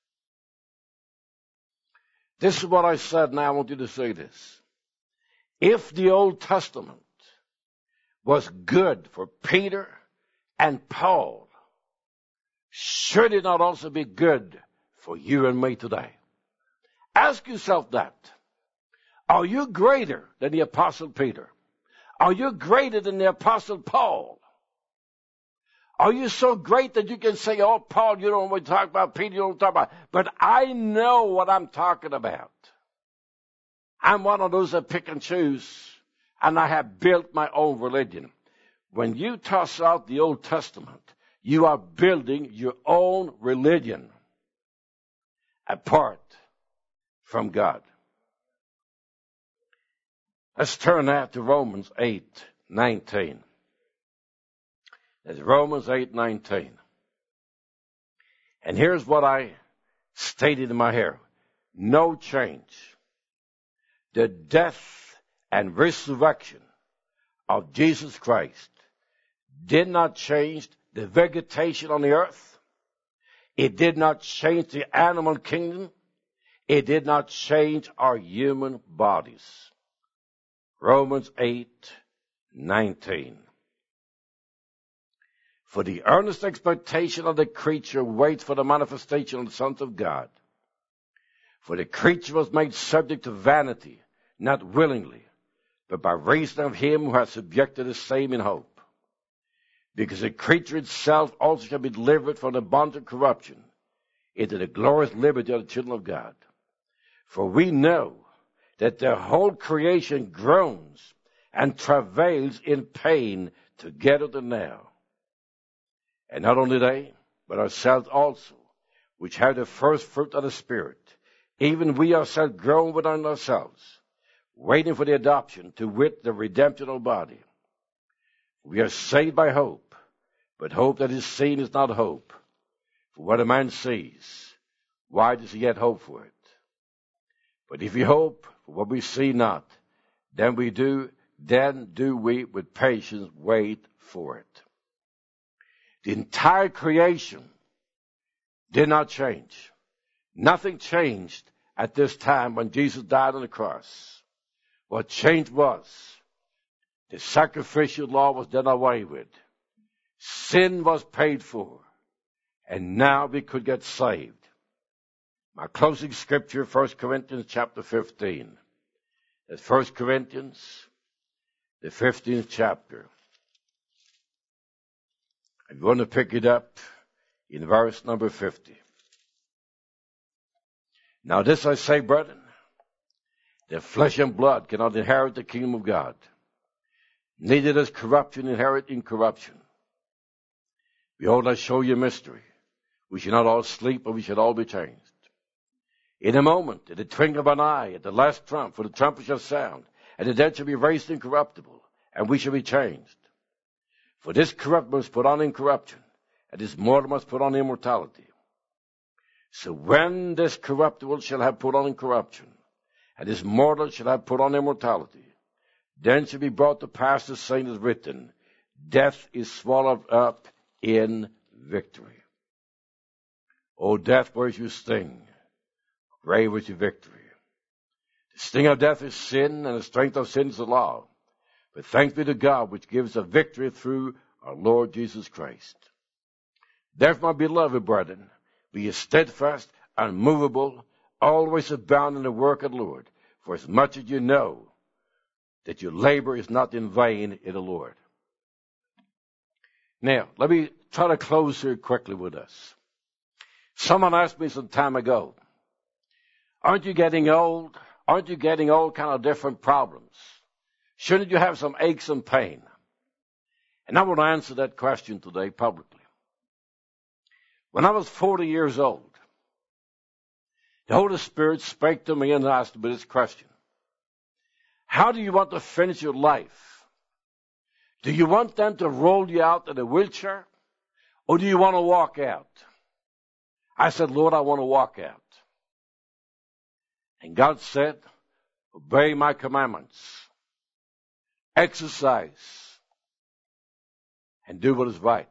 This is what I said, now I want you to say this. If the Old Testament was good for Peter and Paul, should it not also be good for you and me today? Ask yourself that. Are you greater than the Apostle Peter? Are you greater than the Apostle Paul? Are you so great that you can say, oh, Paul, you don't want to talk about, Peter, you don't talk about. But I know what I'm talking about. I'm one of those that pick and choose, and I have built my own religion. When you toss out the Old Testament, you are building your own religion apart from God. Let's turn now to Romans 8:19. That's Romans 8:19. And here's what I stated in my hair. No change. The death and resurrection of Jesus Christ did not change the vegetation on the earth. It did not change the animal kingdom. It did not change our human bodies. Romans 8:19. For the earnest expectation of the creature waits for the manifestation of the sons of God. For the creature was made subject to vanity, not willingly, but by reason of him who has subjected the same in hope. Because the creature itself also shall be delivered from the bond of corruption into the glorious liberty of the children of God. For we know that the whole creation groans and travails in pain together to now. And not only they, but ourselves also, which have the first fruit of the Spirit, even we ourselves groan within ourselves, waiting for the adoption, to wit, the redemption of the body. We are saved by hope, but hope that is seen is not hope. For what a man sees, why does he yet hope for it? But if we hope for what we see not, then do we with patience wait for it. The entire creation did not change. Nothing changed at this time when Jesus died on the cross. What changed was the sacrificial law was done away with. Sin was paid for. And now we could get saved. My closing scripture, 1 Corinthians chapter 15. That's 1 Corinthians, the 15th chapter. I'm going to pick it up in verse number 50. Now this I say, brethren, that flesh and blood cannot inherit the kingdom of God. Neither does corruption inherit incorruption. Behold, I show you a mystery. We shall not all sleep, but we shall all be changed. In a moment, at the twinkling of an eye, at the last trump, for the trumpet shall sound, and the dead shall be raised incorruptible, and we shall be changed. For this corruptible must put on incorruption, and this mortal must put on immortality. So when this corruptible shall have put on incorruption, and this mortal shall have put on immortality, then shall be brought to pass the saying is written, death is swallowed up in victory. O death, where is your sting? Grave, where is your victory? The sting of death is sin, and the strength of sin is the law. But thanks be to God, which gives us victory through our Lord Jesus Christ. Therefore, my beloved brethren, be ye steadfast, unmovable, always abound in the work of the Lord, for as much as you know that your labor is not in vain in the Lord. Now, let me try to close here quickly with this. Someone asked me some time ago, aren't you getting old? Aren't you getting all kind of different problems? Shouldn't you have some aches and pain? And I want to answer that question today publicly. When I was 40 years old, the Holy Spirit spake to me and asked me this question. How do you want to finish your life? Do you want them to roll you out in a wheelchair? Or do you want to walk out? I said, Lord, I want to walk out. And God said, obey my commandments. Exercise. And do what is right.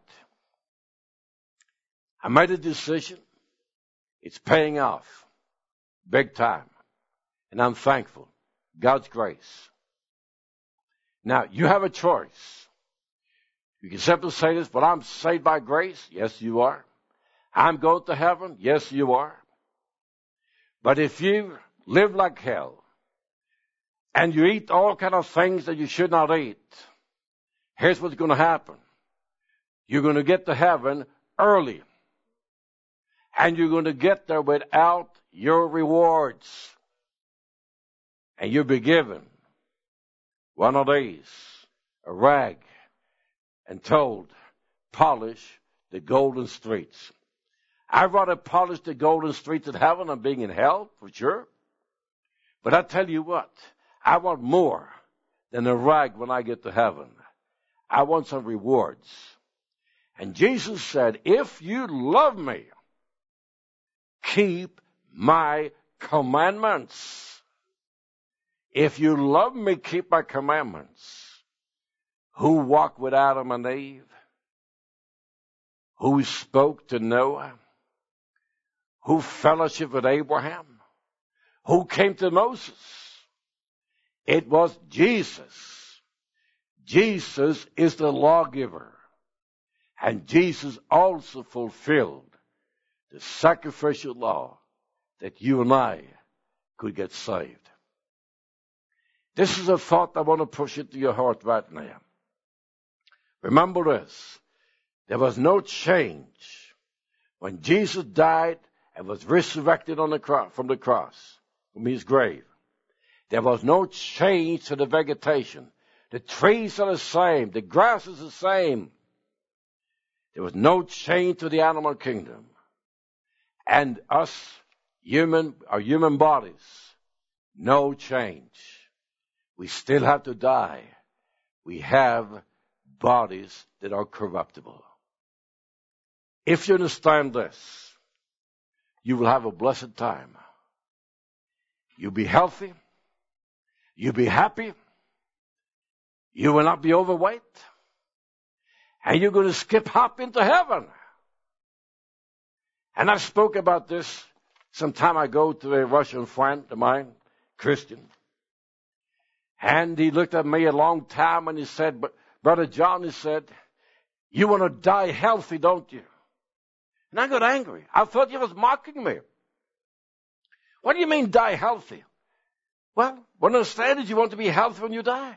I made a decision. It's paying off. Big time. And I'm thankful. God's grace. Now, you have a choice. You can simply say this, but I'm saved by grace. Yes, you are. I'm going to heaven. Yes, you are. But if you live like hell and you eat all kind of things that you should not eat, here's what's going to happen. You're going to get to heaven early. And you're going to get there without your rewards. And you'll be given one of these, a rag, and told, polish the golden streets. I'd rather polish the golden streets of heaven than being in hell, for sure. But I tell you what, I want more than a rag when I get to heaven. I want some rewards. And Jesus said, if you love me, keep my commandments. If you love me, keep my commandments. Who walked with Adam and Eve? Who spoke to Noah? Who fellowshiped with Abraham? Who came to Moses? It was Jesus. Jesus is the lawgiver. And Jesus also fulfilled the sacrificial law that you and I could get saved. This is a thought I want to push into your heart right now. Remember this. There was no change when Jesus died and was resurrected on the cross, from his grave. There was no change to the vegetation. The trees are the same. The grass is the same. There was no change to the animal kingdom. And us, our human bodies, no change. We still have to die. We have bodies that are corruptible. If you understand this, you will have a blessed time. You'll be healthy. You'll be happy. You will not be overweight. And you're going to skip hop into heaven. And I spoke about this some time ago to a Russian friend of mine, Christian. And he looked at me a long time and he said, but Brother John, he said, you want to die healthy, don't you? And I got angry. I thought he was mocking me. What do you mean die healthy? Well, one of the standards, you want to be healthy when you die.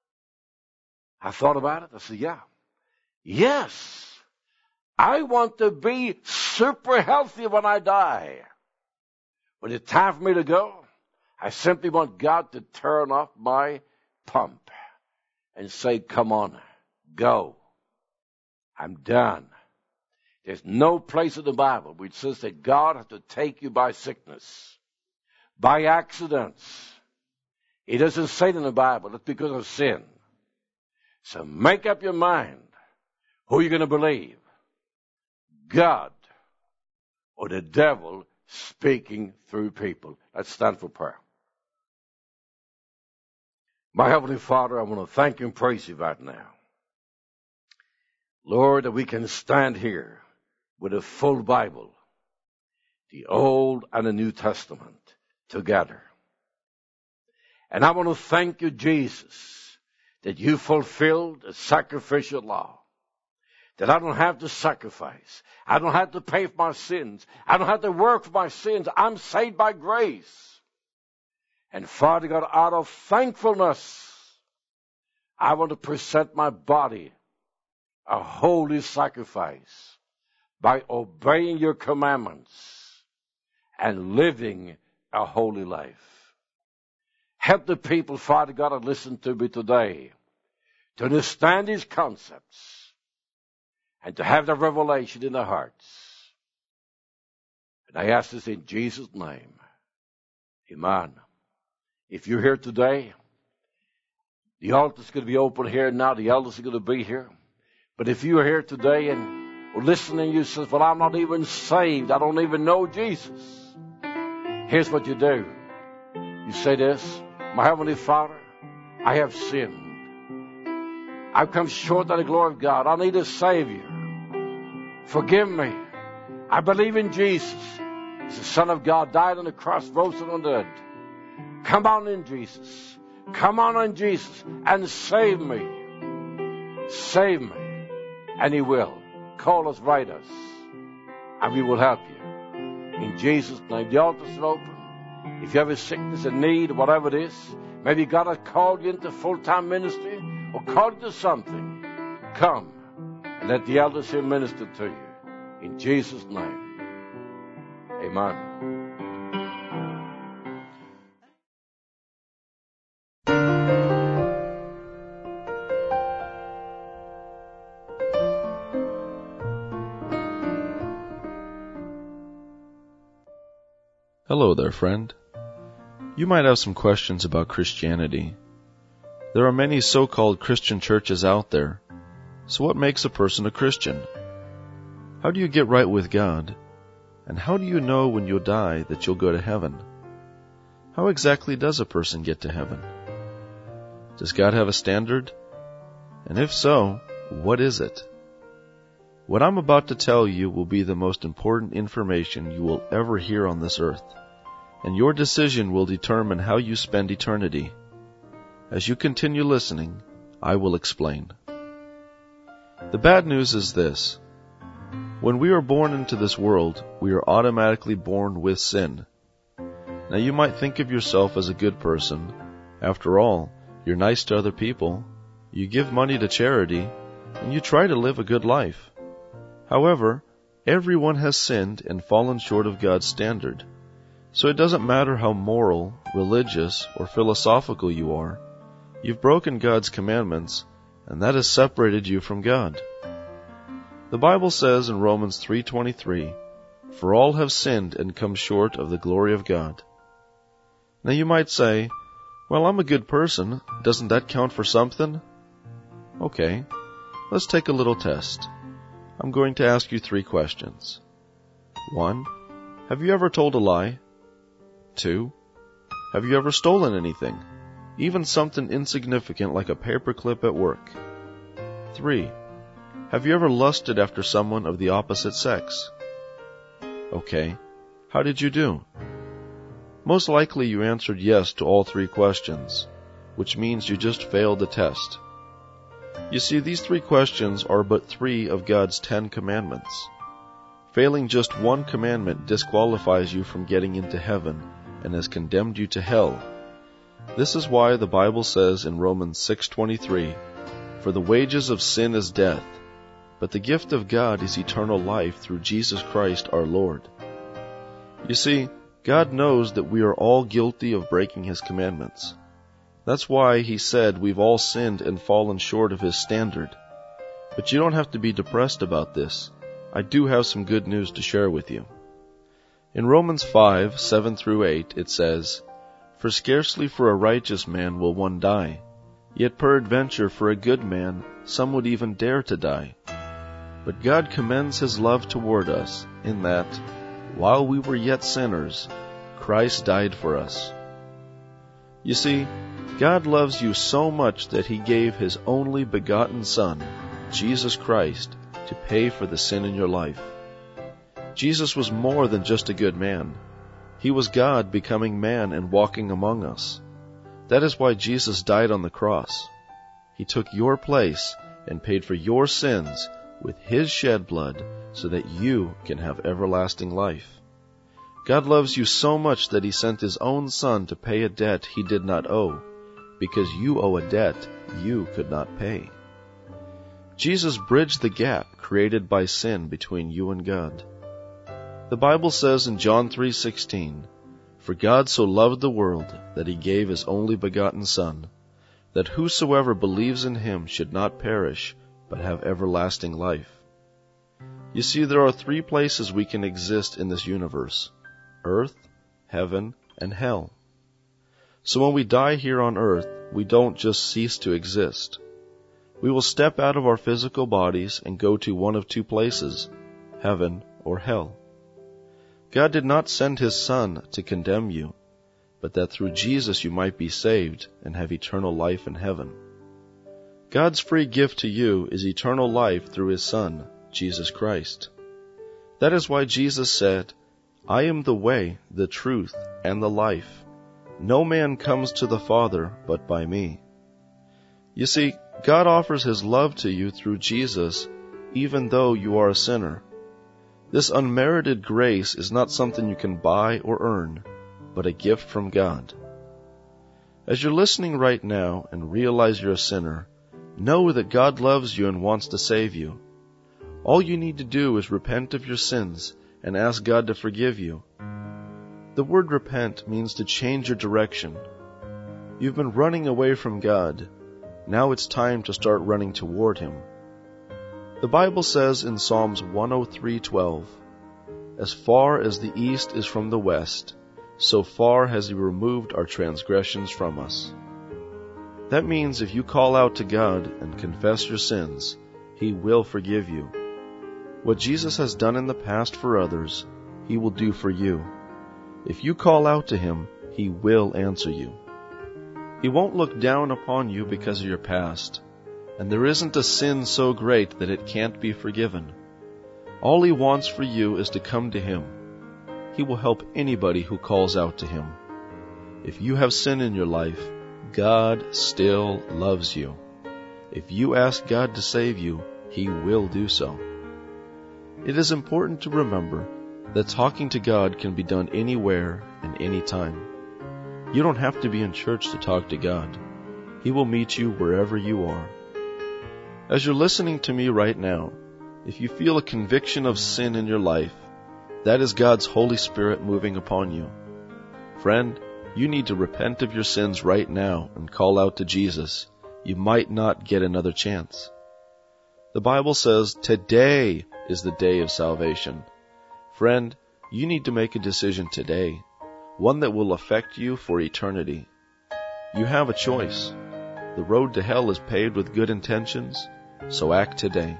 I thought about it. I said, yeah. Yes. I want to be super healthy when I die. When it's time for me to go, I simply want God to turn off my pump and say, come on, go. I'm done. There's no place in the Bible which says that God has to take you by sickness, by accidents. It doesn't say it in the Bible. It's because of sin. So make up your mind who you're going to believe. God or the devil speaking through people. Let's stand for prayer. My Heavenly Father, I want to thank you and praise you right now. Lord, that we can stand here with a full Bible, the Old and the New Testament together. And I want to thank you, Jesus, that you fulfilled the sacrificial law, that I don't have to sacrifice. I don't have to pay for my sins. I don't have to work for my sins. I'm saved by grace. And Father God, out of thankfulness, I want to present my body a holy sacrifice by obeying your commandments and living a holy life. Help the people, Father God, that listen to me today to understand these concepts and to have the revelation in their hearts. And I ask this in Jesus' name. Amen. If you're here today, the altar's going to be open here now. The elders are going to be here. But if you're here today and listening, you say, well, I'm not even saved. I don't even know Jesus. Here's what you do. You say this, my Heavenly Father, I have sinned. I've come short of the glory of God. I need a Savior. Forgive me. I believe in Jesus. He's the Son of God, died on the cross, rose from the dead. Come on in, Jesus. Come on in, Jesus, and save me. Save me. And He will. Call us, write us, and we will help you. In Jesus' name, the altars are open. If you have a sickness, a need, whatever it is, maybe God has called you into full-time ministry or called you to something, come and let the elders here minister to you. In Jesus' name, amen. Hello there, friend. You might have some questions about Christianity. There are many so-called Christian churches out there. So what makes a person a Christian? How do you get right with God? And how do you know when you'll die that you'll go to heaven? How exactly does a person get to heaven? Does God have a standard? And if so, what is it? What I'm about to tell you will be the most important information you will ever hear on this earth, and your decision will determine how you spend eternity. As you continue listening, I will explain. The bad news is this. When we are born into this world, we are automatically born with sin. Now you might think of yourself as a good person. After all, you're nice to other people, you give money to charity, and you try to live a good life. However, everyone has sinned and fallen short of God's standard. So it doesn't matter how moral, religious, or philosophical you are. You've broken God's commandments, and that has separated you from God. The Bible says in Romans 3:23, "For all have sinned and come short of the glory of God." Now you might say, well, I'm a good person. Doesn't that count for something? Okay, let's take a little test. I'm going to ask you 3 questions. 1. Have you ever told a lie? 2. Have you ever stolen anything? Even something insignificant like a paperclip at work? 3. Have you ever lusted after someone of the opposite sex? Okay, how did you do? Most likely you answered yes to all 3 questions, which means you just failed the test. You see, these 3 questions are but 3 of God's 10 commandments. Failing just one commandment disqualifies you from getting into heaven and has condemned you to hell. This is why the Bible says in Romans 6:23, "For the wages of sin is death, but the gift of God is eternal life through Jesus Christ our Lord." You see, God knows that we are all guilty of breaking His commandments. That's why He said we've all sinned and fallen short of His standard. But you don't have to be depressed about this. I do have some good news to share with you. In Romans 5:7-8 it says, "For scarcely for a righteous man will one die, yet peradventure for a good man some would even dare to die. But God commends His love toward us, in that, while we were yet sinners, Christ died for us." You see, God loves you so much that He gave His only begotten Son, Jesus Christ, to pay for the sin in your life. Jesus was more than just a good man. He was God becoming man and walking among us. That is why Jesus died on the cross. He took your place and paid for your sins with His shed blood so that you can have everlasting life. God loves you so much that He sent His own Son to pay a debt He did not owe, because you owe a debt you could not pay. Jesus bridged the gap created by sin between you and God. The Bible says in John 3:16, "For God so loved the world that He gave His only begotten Son, that whosoever believes in Him should not perish, but have everlasting life." You see, there are three places we can exist in this universe: earth, heaven, and hell. So when we die here on earth, we don't just cease to exist. We will step out of our physical bodies and go to one of two places, heaven or hell. God did not send His Son to condemn you, but that through Jesus you might be saved and have eternal life in heaven. God's free gift to you is eternal life through His Son, Jesus Christ. That is why Jesus said, "I am the way, the truth, and the life. No man comes to the Father but by me." You see, God offers His love to you through Jesus, even though you are a sinner. This unmerited grace is not something you can buy or earn, but a gift from God. As you're listening right now and realize you're a sinner, know that God loves you and wants to save you. All you need to do is repent of your sins and ask God to forgive you. The word repent means to change your direction. You've been running away from God. Now it's time to start running toward Him. The Bible says in Psalms 103:12, "As far as the east is from the west, so far has He removed our transgressions from us." That means if you call out to God and confess your sins, He will forgive you. What Jesus has done in the past for others, He will do for you. If you call out to Him, He will answer you. He won't look down upon you because of your past, and there isn't a sin so great that it can't be forgiven. All He wants for you is to come to Him. He will help anybody who calls out to Him. If you have sin in your life, God still loves you. If you ask God to save you, He will do so. It is important to remember that talking to God can be done anywhere and anytime. You don't have to be in church to talk to God. He will meet you wherever you are. As you're listening to me right now, if you feel a conviction of sin in your life, that is God's Holy Spirit moving upon you. Friend, you need to repent of your sins right now and call out to Jesus. You might not get another chance. The Bible says today is the day of salvation. Friend, you need to make a decision today, one that will affect you for eternity. You have a choice. The road to hell is paved with good intentions, so act today.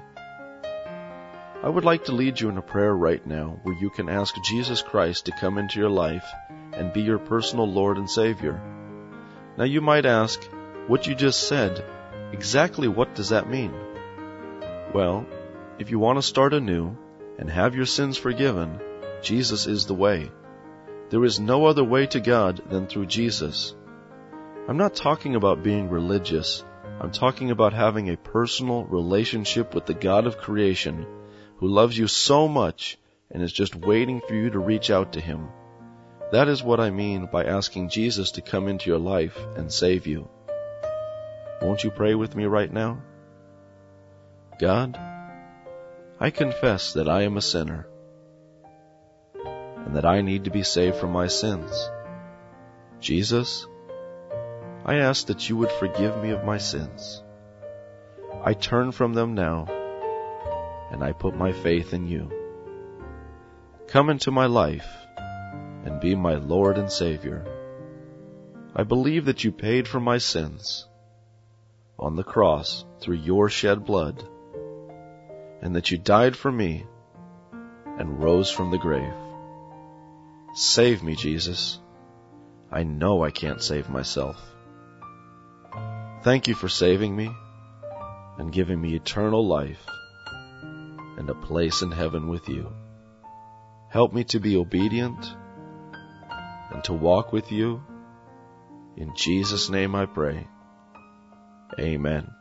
I would like to lead you in a prayer right now where you can ask Jesus Christ to come into your life and be your personal Lord and Savior. Now you might ask, what you just said, exactly what does that mean? Well, if you want to start anew and have your sins forgiven, Jesus is the way. There is no other way to God than through Jesus. I'm not talking about being religious. I'm talking about having a personal relationship with the God of creation who loves you so much and is just waiting for you to reach out to Him. That is what I mean by asking Jesus to come into your life and save you. Won't you pray with me right now? God, I confess that I am a sinner and that I need to be saved from my sins. Jesus, I ask that you would forgive me of my sins. I turn from them now and I put my faith in you. Come into my life and be my Lord and Savior. I believe that you paid for my sins on the cross through your shed blood, and that you died for me and rose from the grave. Save me, Jesus. I know I can't save myself. Thank you for saving me and giving me eternal life and a place in heaven with you. Help me to be obedient and to walk with you. In Jesus' name I pray. Amen.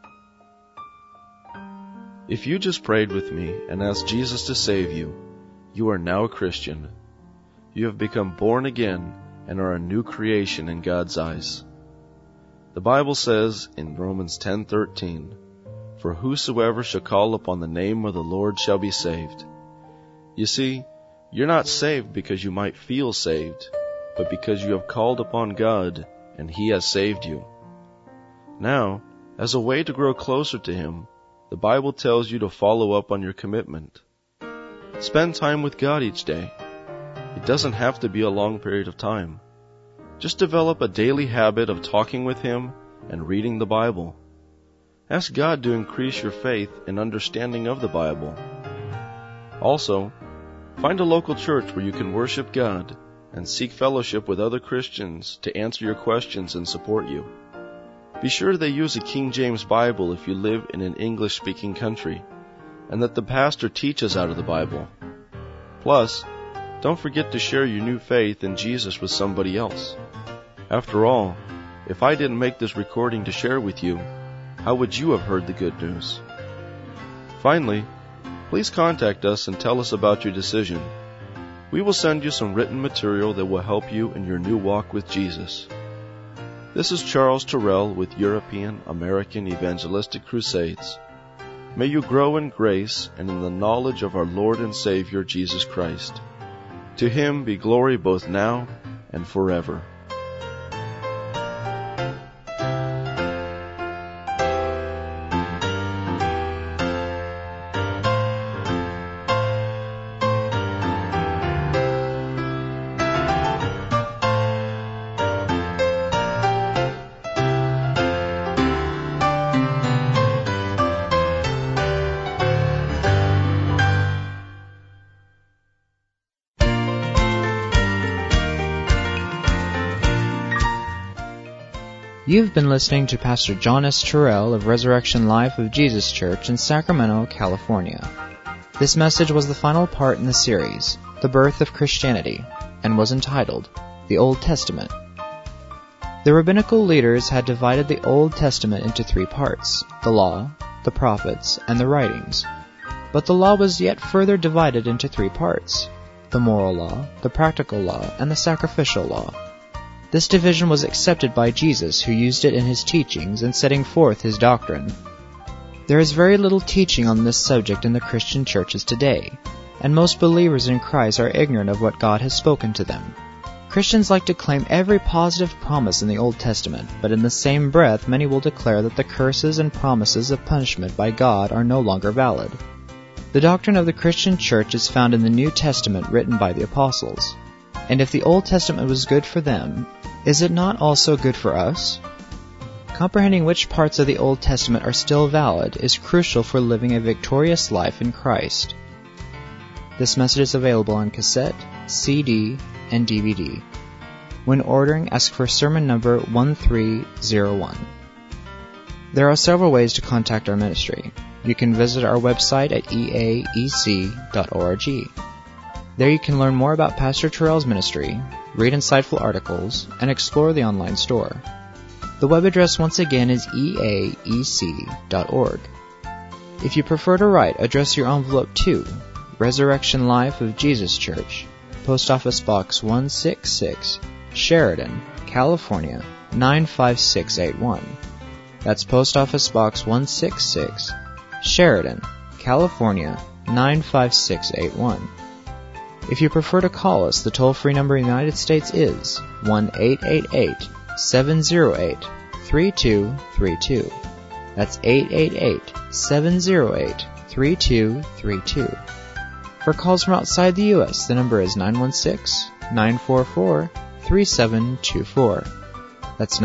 If you just prayed with me and asked Jesus to save you, you are now a Christian. You have become born again and are a new creation in God's eyes. The Bible says in Romans 10:13, "For whosoever shall call upon the name of the Lord shall be saved." You see, you're not saved because you might feel saved, but because you have called upon God and He has saved you. Now, as a way to grow closer to Him, the Bible tells you to follow up on your commitment. Spend time with God each day. It doesn't have to be a long period of time. Just develop a daily habit of talking with Him and reading the Bible. Ask God to increase your faith and understanding of the Bible. Also, find a local church where you can worship God and seek fellowship with other Christians to answer your questions and support you. Be sure they use a King James Bible if you live in an English-speaking country, and that the pastor teaches out of the Bible. Plus, don't forget to share your new faith in Jesus with somebody else. After all, if I didn't make this recording to share with you, how would you have heard the good news? Finally, please contact us and tell us about your decision. We will send you some written material that will help you in your new walk with Jesus. This is Charles Terrell with European American Evangelistic Crusades. May you grow in grace and in the knowledge of our Lord and Savior Jesus Christ. To Him be glory both now and forever. You've been listening to Pastor John S. Terrell of Resurrection Life of Jesus Church in Sacramento, California. This message was the final part in the series, The Birth of Christianity, and was entitled, The Old Testament. The rabbinical leaders had divided the Old Testament into three parts, the Law, the Prophets, and the Writings. But the Law was yet further divided into three parts, the Moral Law, the Practical Law, and the Sacrificial Law. This division was accepted by Jesus, who used it in His teachings and setting forth His doctrine. There is very little teaching on this subject in the Christian churches today, and most believers in Christ are ignorant of what God has spoken to them. Christians like to claim every positive promise in the Old Testament, but in the same breath many will declare that the curses and promises of punishment by God are no longer valid. The doctrine of the Christian church is found in the New Testament written by the apostles. And if the Old Testament was good for them, is it not also good for us? Comprehending which parts of the Old Testament are still valid is crucial for living a victorious life in Christ. This message is available on cassette, CD, and DVD. When ordering, ask for sermon number 1301. There are several ways to contact our ministry. You can visit our website at eaec.org. There you can learn more about Pastor Terrell's ministry, read insightful articles, and explore the online store. The web address once again is eaec.org. If you prefer to write, address your envelope to Resurrection Life of Jesus Church, Post Office Box 166, Sheridan, California 95681. That's Post Office Box 166, Sheridan, California 95681. If you prefer to call us, the toll-free number in the United States is 1-888-708-3232. That's 888-708-3232. 916-444-3232. For calls from outside the U.S., the number is 916-944-3724. That's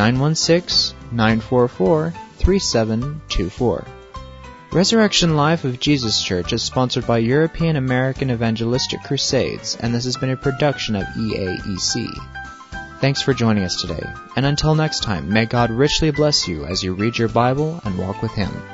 916-944-3724. Resurrection Life of Jesus Church is sponsored by European American Evangelistic Crusades, and this has been a production of EAEC. Thanks for joining us today, and until next time, may God richly bless you as you read your Bible and walk with Him.